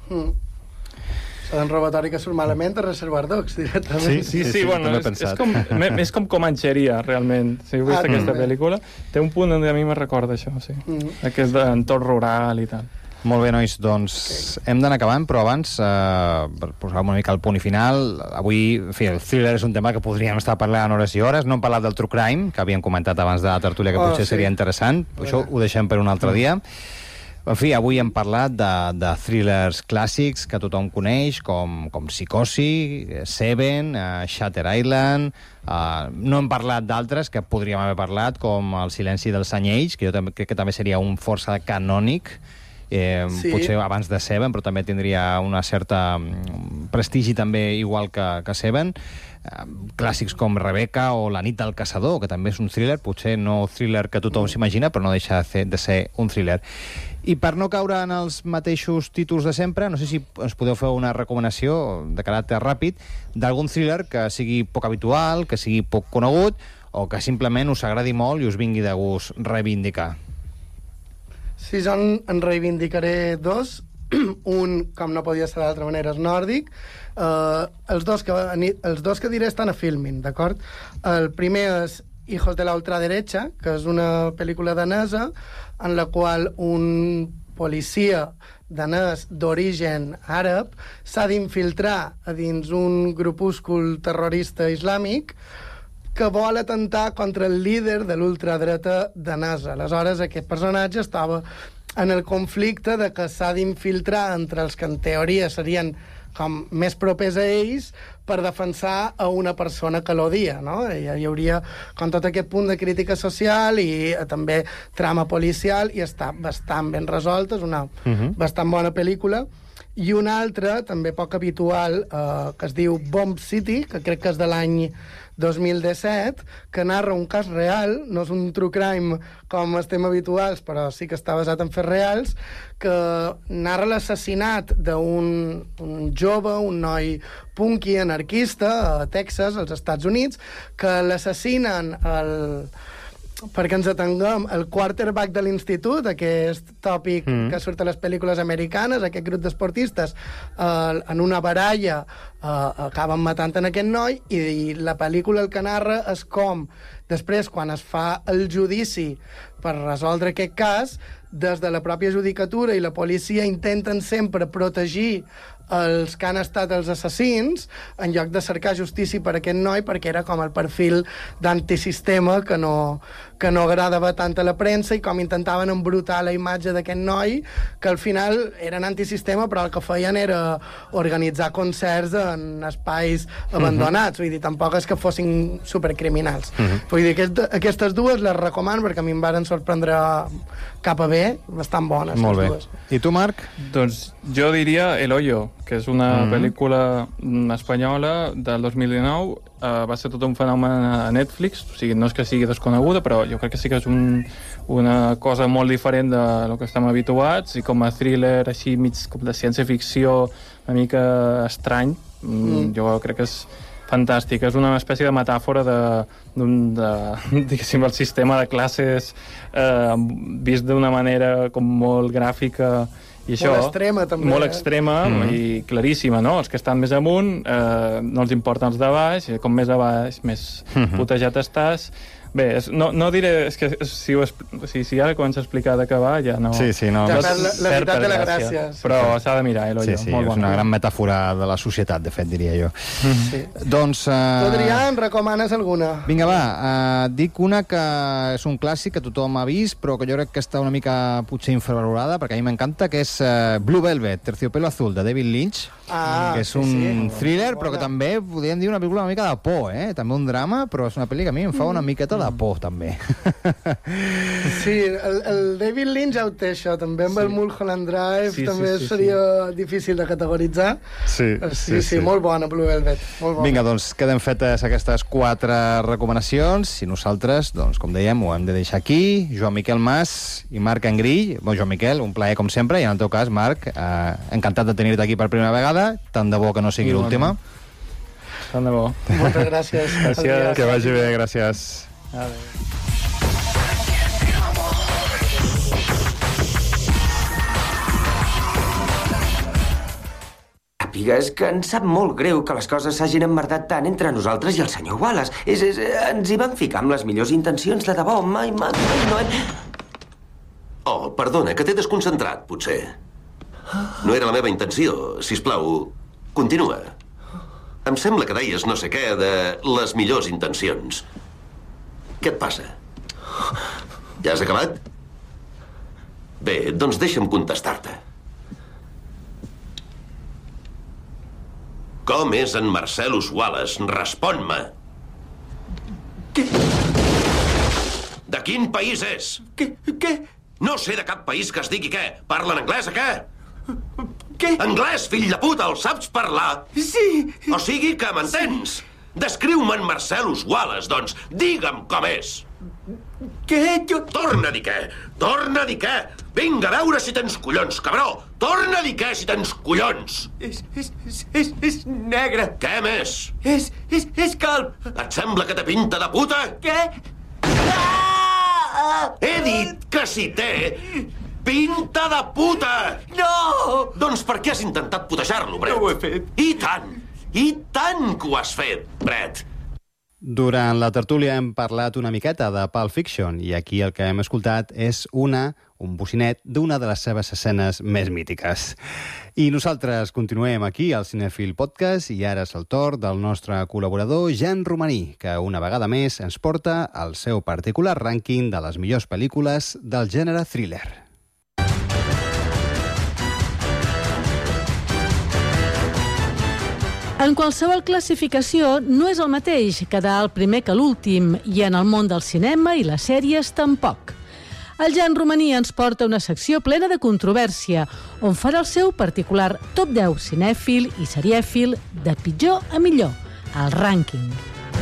S'ha d'un robatori que surt malament a Reservoir Dogs, directament. Sí, bueno, és com Comancheria, realment. Si heu vist aquesta pel·lícula, té un punt on a mi me recorda això, sí. Aquest entorn rural i tal. Molt bé, nois, doncs hem d'anar acabant, però abans, per posar una mica el punt i final, avui, en fi, el thriller és un tema que podríem estar parlant hores i hores. No hem parlat del true crime, que havíem comentat abans de la tertúlia, que potser seria interessant. Això ho deixem per un altre dia. En fi, avui hem parlat de thrillers clàssics que tothom coneix, com Psicosi, Seven, Shutter Island. No hem parlat d'altres que podríem haver parlat, com El silenci dels anyells, que jo crec que també seria un força canònic, potser abans de Seven, però també tindria una certa prestigi també igual que Seven. Clàssics com Rebecca o La nit del caçador, que també és un thriller, potser no thriller que tothom s'imagina, però no deixa de ser un thriller. I per no caure en els mateixos títols de sempre, no sé si ens podeu fer una recomanació de caràcter ràpid d'algun thriller que sigui poc habitual, que sigui poc conegut, o que simplement us agradi molt i us vingui de gust reivindicar. Sí, jo en reivindicaré dos. Un, com no podia ser d'altra manera, és nòrdic. Els dos que diré estan a Filmin, d'acord? El primer és Hijos de la ultraderecha, que és una pel·lícula danesa en la qual un policia danès d'origen àrab s'ha d'infiltrar a dins un grupúscul terrorista islàmic que vol atentar contra el líder de l'ultradreta danesa. Aleshores, aquest personatge estava en el conflicte de que s'ha d'infiltrar entre els que en teoria serien com més propers a ells per defensar a una persona que l'odia, no? Hi hauria com tot aquest punt de crítica social i també trama policial, i està bastant ben resolta, és una bastant bona pel·lícula. I una altra, també poc habitual, que es diu Bomb City, que crec que és de l'any 2017, que narra un cas real, no és un true crime com estem habituals, però sí que està basat en fets reals, que narra l'assassinat d'un jove, un noi punky anarquista a Texas, als Estats Units, que l'assassinen perquè ens atenguem, el quarterback de l'institut, aquest tòpic que surt a les pel·lícules americanes, aquest grup d'esportistes, en una baralla acaben matant en aquest noi, i la pel·lícula el que narra és com, després, quan es fa el judici per resoldre aquest cas, des de la pròpia judicatura i la policia intenten sempre protegir els que han estat els assassins, en lloc de cercar justícia per aquest noi, perquè era com el perfil d'antisistema que no agradava tant a la premsa, i com intentaven embrutar la imatge d'aquest noi, que al final eren antisistema, però el que feien era organitzar concerts en espais abandonats. Vull dir, tampoc és que fossin supercriminals. Vull dir, aquestes dues les recomano perquè a mi em varen sorprendre cap a bé, bastant bones. Molt bé. I tu, Marc? Doncs jo diria El Hoyo, que és una pel·lícula espanyola del 2019. Va ser tot un fenomen a Netflix, o sigui, no és que sigui desconeguda, però jo crec que sí que és una cosa molt diferent de lo que estem habituats, i com a thriller així mig com de ciència-ficció una mica estrany. Jo crec que és fantàstic. És una espècie de metàfora diguéssim, el sistema de classes vist d'una manera com molt gràfica, i això, molt extrema, també. Molt extrema i claríssima, no? Els que estan més amunt no els importen els de baix, i com més a baix, més putejat estàs. Bé, no diré... És que si ara comença a explicar de què va, ja no... Sí, no. Ja la veritat de la gràcia. Però s'ha de mirar, El Hoyo. Sí, és una gran metàfora de la societat, de fet, diria jo. Doncs... Adrià, en recomanes alguna? Vinga, va. Dic una que és un clàssic que tothom ha vist, però que jo crec que està una mica potser infravalorada, perquè a mi m'encanta, que és Blue Velvet, Terciopelo Azul, de David Lynch, que és un thriller, però que també podríem dir una pel·lícula una mica de por, també un drama, però és una pel·li que a mi em fa una miqueta de por, també. Sí, el David Lynch ja ho té, això, també amb el Mulholland Drive, també seria difícil de categoritzar. Sí, molt bona, Blue Velvet, molt bona. Vinga, doncs queden fetes aquestes 4 recomanacions, i nosaltres, doncs, com dèiem, ho hem de deixar aquí. Joan Miquel Mas i Marc Engrill. Bon, Joan Miquel, un plaer com sempre, i en el teu cas, Marc, encantat de tenir-te aquí per primera vegada. vegada, tant de bo que no sigui l'última. Tant de bo. Moltes gràcies. Gràcies. Que vagi bé, gràcies. Adéu. Sàpigues que ens sap molt greu que les coses s'hagin emmerdat tant entre nosaltres i el senyor Wallace. Ens hi vam ficar amb les millors intencions de debò. Mai no hem... Oh, perdona, que t'he desconcentrat, potser. No era la meva intenció. Sisplau, continua. Em sembla que deies no sé què de les millors intencions. Què et passa? Ja has acabat? Bé, doncs deixa'm contestar-te. Com és en Marcellus Wallace? Respon-me. Què? De quin país és? Què? No sé de cap país que es digui què. Parlen anglès, a què? Què? Anglès, fill de puta, el saps parlar? Sí. O sigui que m'entens. Descriu-me en Marcellus Wallace, doncs. Digue'm com és. Què? Torna a dir què. Torna a dir què. Vinga, a veure si tens collons, cabró. Torna a dir què si tens collons. És negre. Què més? És calb. Et sembla que té pinta de puta? Què? He dit que si té pinta de puta! No! Doncs per què has intentat putejar-lo, Brett? No ho he fet. I tant que ho has fet, Brett. Durant la tertúlia hem parlat una miqueta de Pulp Fiction i aquí el que hem escoltat és un bocinet d'una de les seves escenes més mítiques. I nosaltres continuem aquí al Cinèfil Podcast i ara és el torn del nostre col·laborador Jan Romaní, que una vegada més ens porta el seu particular rànquing de les millors pel·lícules del gènere thriller. En qualsevol classificació no és el mateix quedar el primer que l'últim i en el món del cinema i les sèries tampoc. El Jan Romaní ens porta una secció plena de controvèrsia on farà el seu particular top 10 cinèfil i serièfil de pitjor a millor, el rànquing.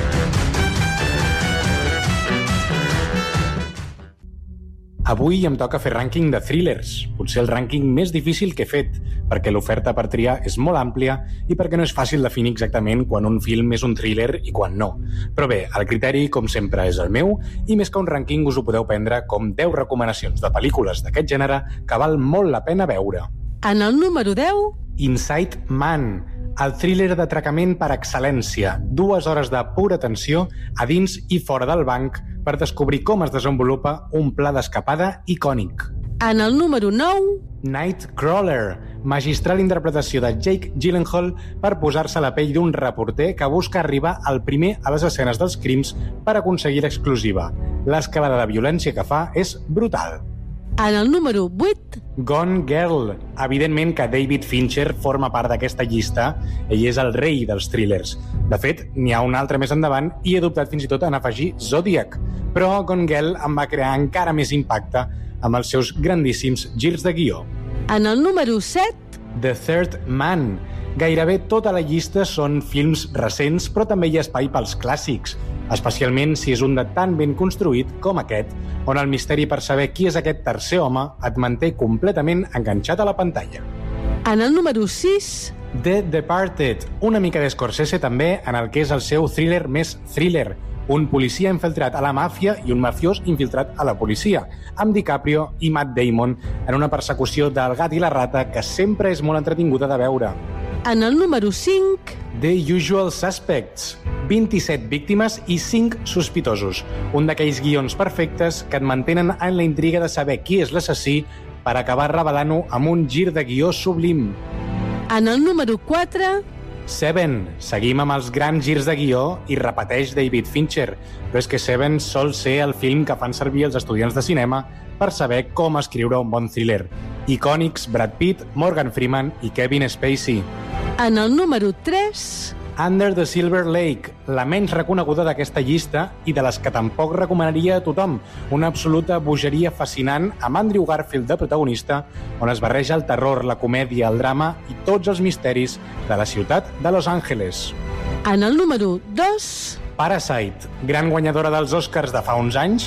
Avui em toca fer rànquing de thrillers, potser el rànquing més difícil que he fet, perquè l'oferta per triar és molt àmplia i perquè no és fàcil definir exactament quan un film és un thriller i quan no. Però bé, el criteri, com sempre, és el meu, i més que un rànquing us ho podeu prendre com 10 recomanacions de pel·lícules d'aquest gènere que val molt la pena veure. En el número 10... Inside Man, el thriller d'atracament per excel·lència. 2 hores de pura tensió a dins i fora del banc per descobrir com es desenvolupa un pla d'escapada icònic. En el número 9... Nightcrawler, magistral interpretació de Jake Gyllenhaal per posar-se a la pell d'un reporter que busca arribar al primer a les escenes dels crims per aconseguir l'exclusiva. L'escalada de violència que fa és brutal. En el número 8... Gone Girl. Evidentment que David Fincher forma part d'aquesta llista. Ell és el rei dels thrillers. De fet, n'hi ha un altre més endavant i he dubtat fins i tot en afegir Zodiac. Però Gone Girl em va crear encara més impacte amb els seus grandíssims girs de guió. En el número 7... The Third Man. Gairebé tota la llista són films recents, però també hi ha espai pels clàssics, especialment si és un de tan ben construït com aquest, on el misteri per saber qui és aquest tercer home et manté completament enganxat a la pantalla. En el número 6... The Departed, una mica d'Scorsese també en el que és el seu thriller més thriller, un policia infiltrat a la màfia i un mafiós infiltrat a la policia, amb DiCaprio i Matt Damon en una persecució del gat i la rata que sempre és molt entretinguda de veure. En el número 5... The Usual Suspects, 27 víctimes i 5 sospitosos, un d'aquells guions perfectes que et mantenen en la intriga de saber qui és l'assassí per acabar revelant-ho amb un gir de guió sublim. En el número 4... Seven. Seguim amb els grans girs de guió i repeteix David Fincher, però és que Seven sol ser el film que fan servir els estudiants de cinema per saber com escriure un bon thriller. Icònics Brad Pitt, Morgan Freeman i Kevin Spacey. En el número 3... Under the Silver Lake, la menys reconeguda d'aquesta llista i de les que tampoc recomanaria a tothom. Una absoluta bogeria fascinant amb Andrew Garfield de protagonista, on es barreja el terror, la comèdia, el drama i tots els misteris de la ciutat de Los Angeles. En el número 2... Parasite, gran guanyadora dels Oscars de fa uns anys,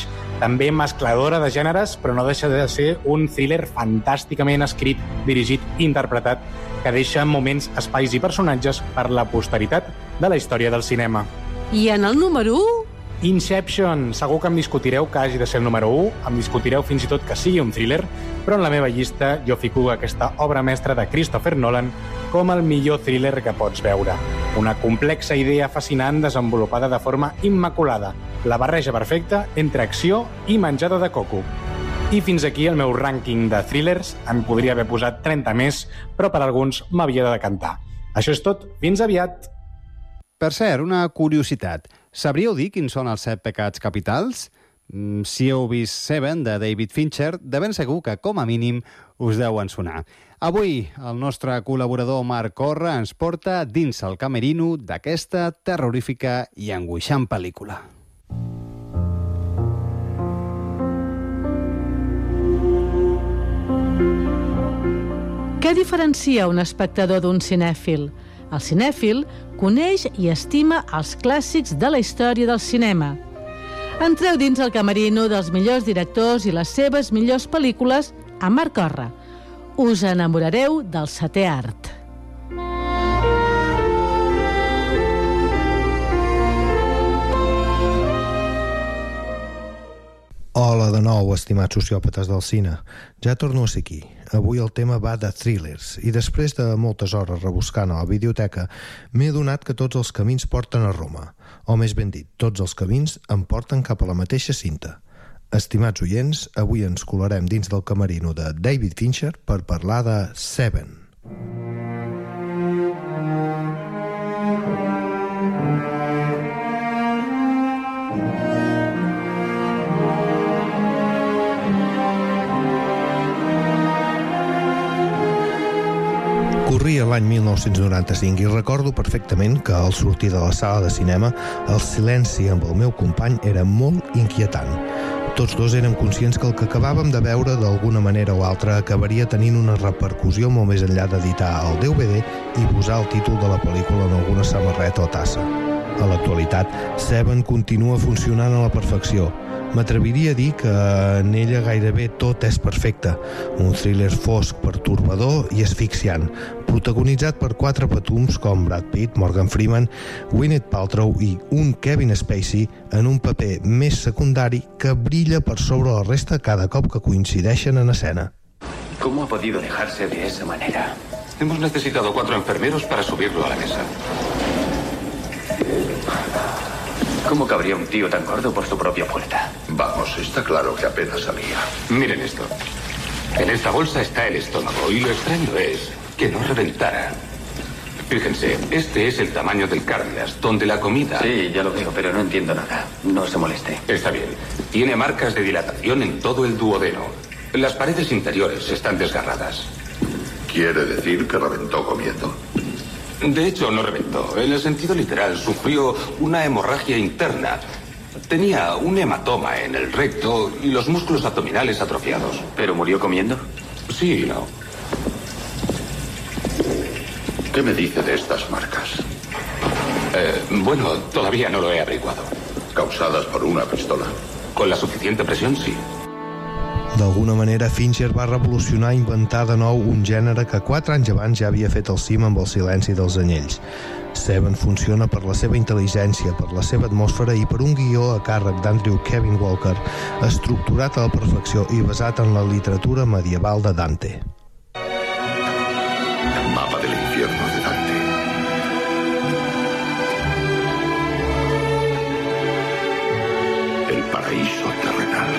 També mescladora de gèneres, però no deixa de ser un thriller fantàsticament escrit, dirigit i interpretat, que deixa moments, espais i personatges per la posteritat de la història del cinema. I en el número 1... Inception. Segur que em discutireu que hagi de ser el número 1, em discutireu fins i tot que sigui un thriller, però en la meva llista jo fico aquesta obra mestra de Christopher Nolan com el millor thriller que pots veure. Una complexa idea fascinant desenvolupada de forma immaculada, la barreja perfecta entre acció i menjada de coco. I fins aquí el meu rànquing de thrillers. En podria haver posat 30 més, però per alguns m'havia de decantar. Això és tot. Fins aviat! Per cert, una curiositat. Sabríeu dir quins són els 7 pecats capitals? Si heu vist Seven, de David Fincher, de ben segur que, com a mínim, us deuen sonar. Avui, el nostre col·laborador Marc Corra ens porta dins el camerino d'aquesta terrorífica i angoixant pel·lícula. Què diferencia un espectador d'un cinèfil? El cinèfil coneix i estima els clàssics de la història del cinema. Entreu dins el camerino dels millors directors i les seves millors pel·lícules amb Marc Corra. Us enamorareu del setè art. Hola de nou, estimats sociòpates del cine. Ja torno a ser aquí. Avui el tema va de thrillers i després de moltes hores rebuscant a la videoteca m'he adonat que tots els camins porten a Roma. O més ben dit, tots els camins em porten cap a la mateixa cinta. Estimats oients, avui ens colarem dins del camerino de David Fincher per parlar de Seven. Corria l'any 1995 i recordo perfectament que al sortir de la sala de cinema el silenci amb el meu company era molt inquietant. Tots dos érem conscients que el que acabàvem de veure d'alguna manera o altra acabaria tenint una repercussió molt més enllà d'editar el DVD i posar el títol de la pel·lícula en alguna samarreta o tassa. A l'actualitat, Seven continua funcionant a la perfecció. M'atreviria a dir que en ella gairebé tot és perfecte. Un thriller fosc, pertorbador i asfixiant, protagonitzat per 4 patums com Brad Pitt, Morgan Freeman, Gwyneth Paltrow i un Kevin Spacey en un paper més secundari que brilla per sobre la resta cada cop que coincideixen en escena. ¿Cómo ha podido dejarse de esa manera? Hemos necesitado 4 enfermeros para subirlo a la mesa. ¿Cómo cabría un tío tan gordo por su propia puerta? Vamos, está claro que apenas salía. Miren esto. En esta bolsa está el estómago y lo extraño es que no reventara. Fíjense, este es el tamaño del cardias, donde la comida... Sí, ya lo veo, pero no entiendo nada. No se moleste. Está bien. Tiene marcas de dilatación en todo el duodeno. Las paredes interiores están desgarradas. ¿Quiere decir que reventó comiendo? De hecho, no reventó. En el sentido literal, sufrió una hemorragia interna. Tenía un hematoma en el recto y los músculos abdominales atrofiados. ¿Pero murió comiendo? Sí y no. ¿Qué me dice de estas marcas? Bueno, todavía no lo he averiguado. ¿Causadas por una pistola? Con la suficiente presión, sí. D'alguna manera, Fincher va revolucionar i inventar de nou un gènere que 4 anys abans ja havia fet el cim amb el silenci dels anyells. Seven funciona per la seva intel·ligència, per la seva atmosfera i per un guió a càrrec d'Andrew Kevin Walker, estructurat a la perfecció i basat en la literatura medieval de Dante. Mapa del infierno de Dante. El paraíso terrenal.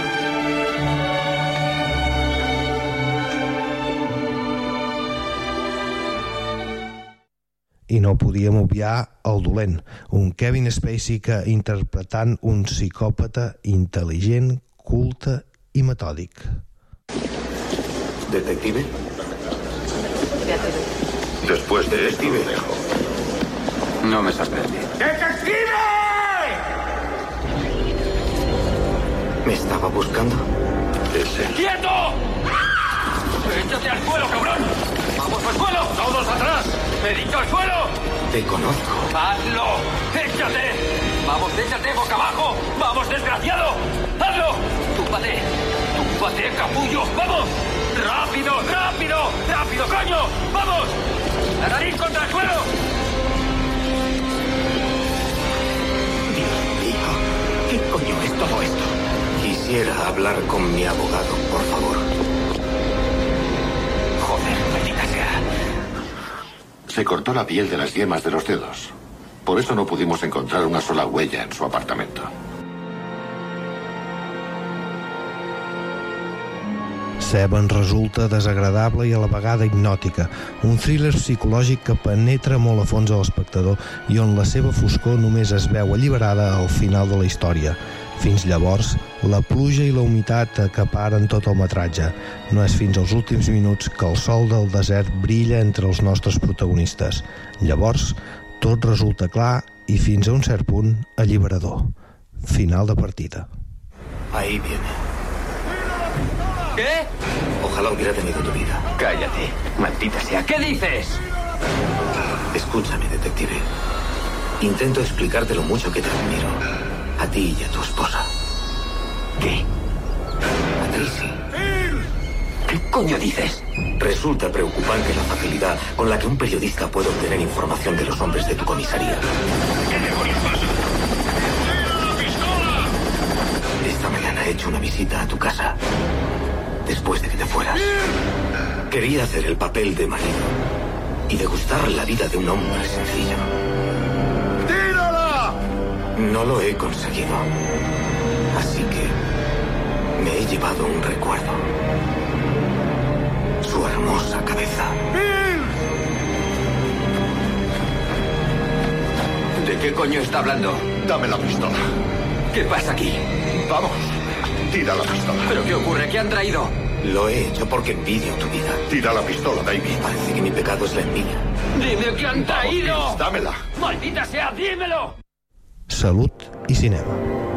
I no podíem obviar el dolent, un Kevin Spacey que interpretant un psicòpata intel·ligent, culte i metòdic. ¿Detective? Después de esto lo dejo. No me sorprende. ¡Detective! ¿Me estaba buscando? Ese. ¡Quieto! ¡Échate al suelo, cabrón! ¡Vamos al suelo! ¡Todos atrás! ¡Me he dicho al suelo! Te conozco. ¡Hazlo! ¡Échate! ¡Vamos, échate boca abajo! ¡Vamos, desgraciado! ¡Hazlo! ¡Túmbate! ¡Túmbate, capullo! ¡Vamos! ¡Rápido, rápido! ¡Rápido, coño! ¡Vamos! ¡La nariz contra el suelo! Dios mío, ¿qué coño es todo esto? Quisiera hablar con mi abogado, por favor. Joder, maldita sea. Se cortó la piel de las yemas de los dedos. Por eso no pudimos encontrar una sola huella en su apartamento. Seven resulta desagradable i a la vegada hipnòtica, un thriller psicològic que penetra molt a fons a l'espectador i on la seva foscor només es veu alliberada al final de la història. Fins llavors, la pluja i la humitat acaparen tot el metratge. No és fins als últims minuts que el sol del desert brilla entre els nostres protagonistes. Llavors, tot resulta clar i fins a un cert punt alliberador. Final de partida. Ahí viene. ¿Qué? Ojalá hubiera tenido tu vida. Cállate, maldita sea. ¿Qué dices? Escúchame, detective. Intento explicarte lo mucho que te admiro. A ti y a tu esposa. ¿Qué? A Tracy. ¿Qué coño dices? Resulta preocupante la facilidad con la que un periodista puede obtener información de los hombres de tu comisaría. ¿Qué demonios pasa? Esta mañana he hecho una visita a tu casa. Después de que te fueras. Quería hacer el papel de marido y degustar la vida de un hombre sencillo. ¡Tírala! No lo he conseguido. Así que me he llevado un recuerdo. Su hermosa cabeza. ¿De qué coño está hablando? Dame la pistola. ¿Qué pasa aquí? Vamos. Tira la pistola. ¿Pero qué ocurre? ¿Qué han traído? Lo he hecho porque envidio tu vida. Tira la pistola, David. Parece que mi pecado es la envidia. ¡Dime qué han traído! Vamos, dámela. ¡Maldita sea, dímelo! Salut i cinema.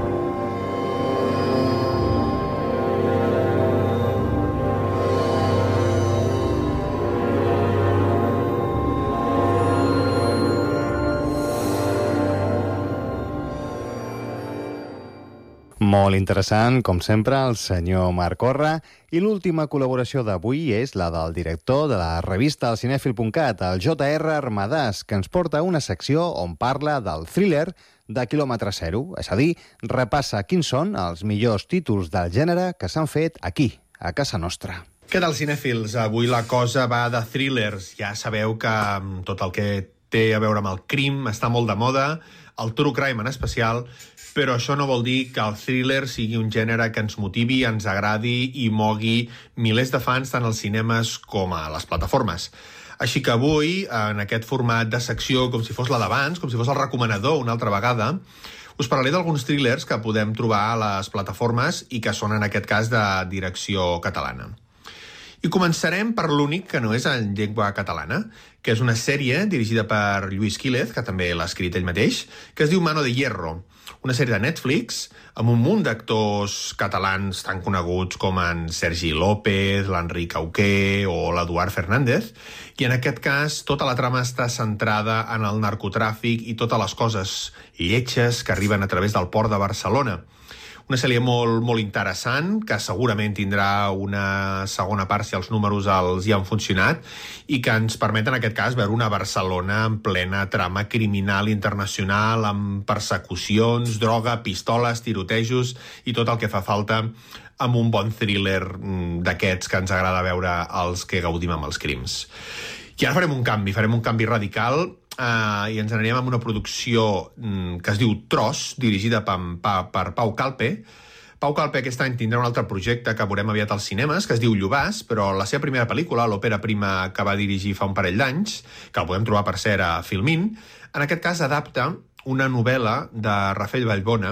Molt interessant, com sempre, el senyor Marc Orra. I l'última col·laboració d'avui és la del director de la revista El Cinèfil.cat, el J.R. Armadàs, que ens porta una secció on parla del thriller de quilòmetre zero, és a dir, repassa quins són els millors títols del gènere que s'han fet aquí, a casa nostra. Què tal, cinèfils? Avui la cosa va de thrillers. Ja sabeu que tot el que té a veure amb el crim està molt de moda, el true crime en especial, però això no vol dir que el thriller sigui un gènere que ens motivi, ens agradi i mogui milers de fans tant als cinemes com a les plataformes. Així que avui, en aquest format de secció, com si fos la d'abans, com si fos el recomanador una altra vegada, us parlaré d'alguns thrillers que podem trobar a les plataformes i que són, en aquest cas, de direcció catalana. I començarem per l'únic que no és en llengua catalana, que és una sèrie dirigida per Lluís Quílez, que també l'ha escrit ell mateix, que es diu Mano de Hierro, una sèrie de Netflix amb un munt d'actors catalans tan coneguts com en Sergi López, l'Enric Auqué o l'Eduard Fernández, i en aquest cas tota la trama està centrada en el narcotràfic i totes les coses lletges que arriben a través del port de Barcelona. Una sèrie molt, molt interessant, que segurament tindrà una segona part si els números els hi han funcionat, i que ens permet, en aquest cas, veure una Barcelona en plena trama criminal internacional, amb persecucions, droga, pistoles, tirotejos i tot el que fa falta amb un bon thriller d'aquests que ens agrada veure els que gaudim amb els crims. I ara farem un canvi radical, i ens anirem amb una producció que es diu Tros, dirigida per Pau Calpe. Pau Calpe aquest any tindrà un altre projecte que veurem aviat als cinemes, que es diu Llobàs, però la seva primera pel·lícula, l'òpera prima que va dirigir fa un parell d'anys, que el podem trobar, per cert, a Filmin, en aquest cas adapta una novel·la de Rafael Vallbona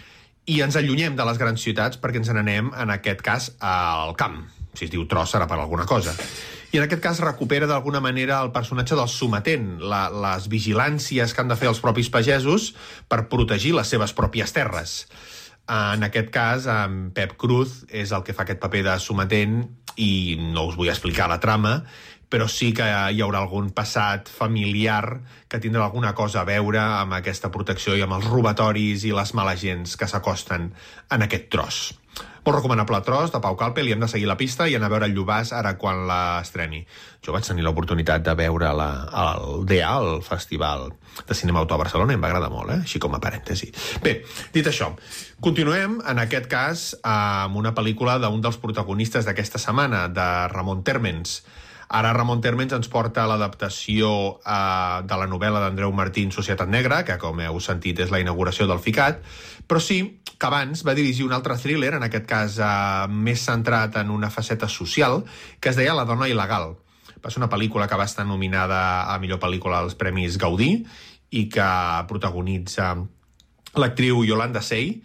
i ens allunyem de les grans ciutats perquè ens n'anem, en aquest cas, al camp. Si es diu Tros serà per alguna cosa. I en aquest cas recupera d'alguna manera el personatge del sometent, les vigilàncies que han de fer els propis pagesos per protegir les seves pròpies terres. En aquest cas, en Pep Cruz és el que fa aquest paper de sometent i no us vull explicar la trama, però sí que hi haurà algun passat familiar que tindrà alguna cosa a veure amb aquesta protecció i amb els robatoris i les males gents que s'acosten en aquest tros. Molt recomanable tros de Pau Calpe, li hem de seguir la pista i anar a veure el Llobàs ara quan l'estreni. Jo vaig tenir l'oportunitat de veure-la al DEA, el Festival de Cinema Autor a Barcelona, i em va agradar molt, així com a parèntesi. Bé, dit això, continuem, en aquest cas, amb una pel·lícula d'un dels protagonistes d'aquesta setmana, de Ramon Térmens. Ara Ramon Térmens ens porta l'adaptació de la novel·la d'Andreu Martín, Societat Negra, que, com heu sentit, és la inauguració del FICAT, però sí que abans va dirigir un altre thriller, en aquest cas més centrat en una faceta social, que es deia La dona il·legal. Va ser una pel·lícula que va estar nominada a millor pel·lícula als Premis Gaudí i que protagonitza l'actriu Yolanda Sey,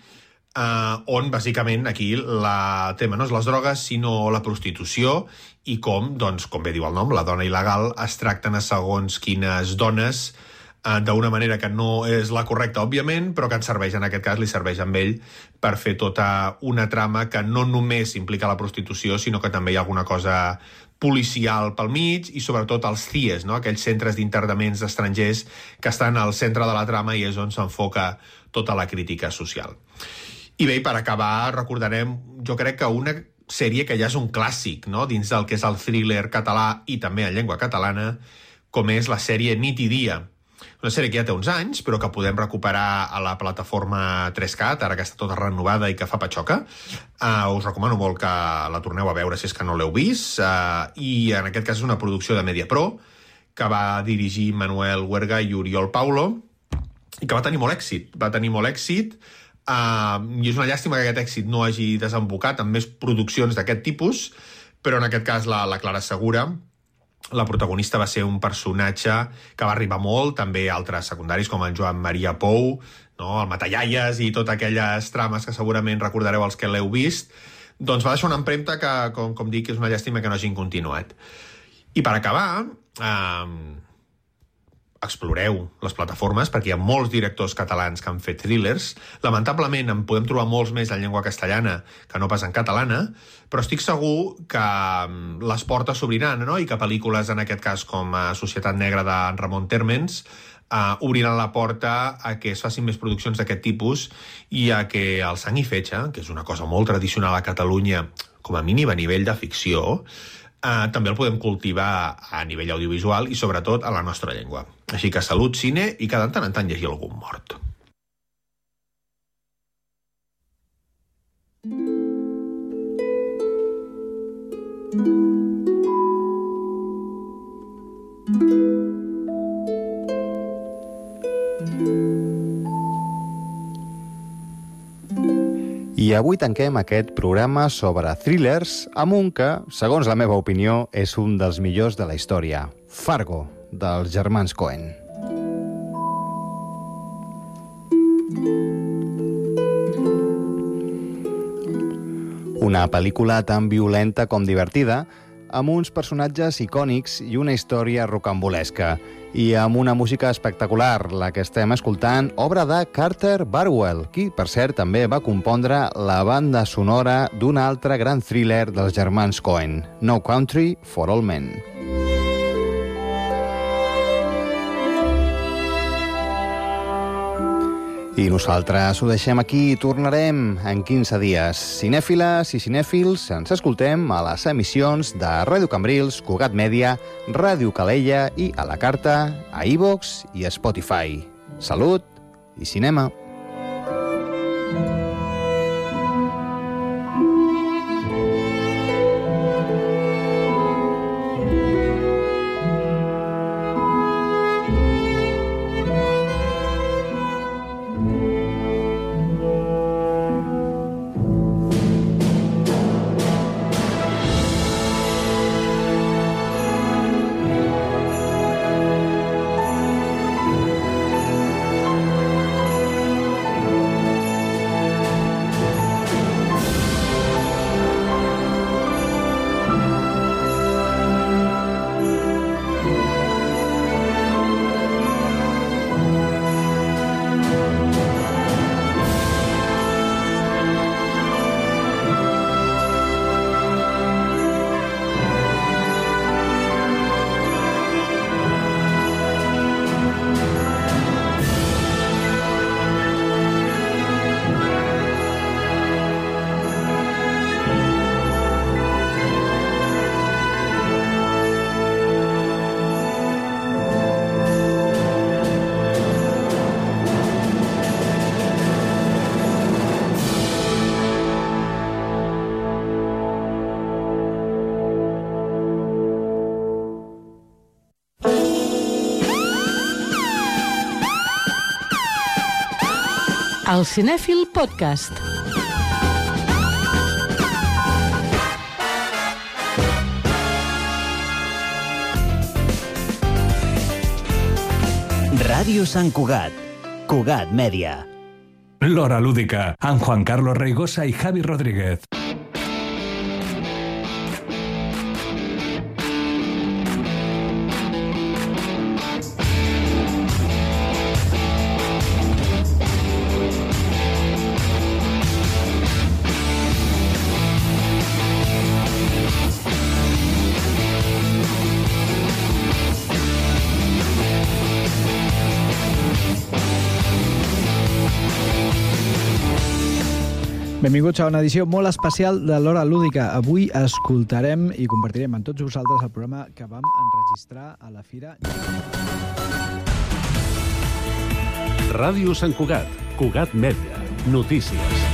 on, bàsicament, aquí el tema no és les drogues, sinó la prostitució i com, doncs, com bé diu el nom, la dona il·legal, es tracten a segons quines dones d'una manera que no és la correcta, òbviament, però que ens serveix, en aquest cas, li serveix a ell per fer tota una trama que no només implica la prostitució, sinó que també hi ha alguna cosa policial pel mig i, sobretot, els CIEs, no? Aquells centres d'internaments estrangers que estan al centre de la trama i és on s'enfoca tota la crítica social. I bé, per acabar, recordarem, jo crec que una sèrie que ja és un clàssic, no?, dins del que és el thriller català i també en llengua catalana, com és la sèrie Nit i Dia. Una sèrie que ja té uns anys, però que podem recuperar a la plataforma 3Cat, ara que està tota renovada i que fa patxoca. Us recomano molt que la torneu a veure si és que no l'heu vist. I en aquest cas és una producció de Mediapro, que va dirigir Manuel Huerga i Oriol Paulo, i que va tenir molt èxit. Va tenir molt èxit, i és una llàstima que aquest èxit no hagi desembocat en més produccions d'aquest tipus, però en aquest cas la Clara Segura, la protagonista, va ser un personatge que va arribar molt, també altres secundaris com en Joan Maria Pou, no? El Matallaies i totes aquelles trames que segurament recordareu els que l'heu vist, doncs va deixar una empremta que, com dic, és una llàstima que no hagin continuat. I per acabar, exploreu les plataformes, perquè hi ha molts directors catalans que han fet thrillers. Lamentablement en podem trobar molts més en llengua castellana que no pas en catalana, però estic segur que les portes s'obriran, no? I que pel·lícules, en aquest cas com Societat Negra de Ramon Térmens, obriran la porta a que es facin més produccions d'aquest tipus i a que el Sang i Fetge, que és una cosa molt tradicional a Catalunya, com a mínim a nivell de ficció, també el podem cultivar a nivell audiovisual i sobretot a la nostra llengua. Així que salut, cine, i que de tant en tant llegir algun mort. I avui tanquem aquest programa sobre thrillers amb un que, segons la meva opinió, és un dels millors de la història, Fargo, dels germans Coen. Una pel·lícula tan violenta com divertida, amb uns personatges icònics i una història rocambolesca, i amb una música espectacular, la que estem escoltant, obra de Carter Burwell, qui, per cert, també va compondre la banda sonora d'un altre gran thriller dels germans Coen, No Country for Old Men. I nosaltres ho deixem aquí i tornarem en 15 dies. Cinèfiles i cinèfils, ens escoltem a les emissions de Ràdio Cambrils, Cugat Mèdia, Ràdio Calella i a la carta a iVox i a Spotify. Salut i cinema! El Cinèfil Podcast. Ràdio Sant Cugat. Cugat Mèdia. L'Hora Lúdica, amb Juan Carlos Reigosa i Javi Rodríguez. Benvinguts a una edició molt especial de l'Hora Lúdica. Avui escoltarem i compartirem amb tots vosaltres el programa que vam enregistrar a la Fira. Ràdio Sant Cugat, Cugat Mèdia, notícies.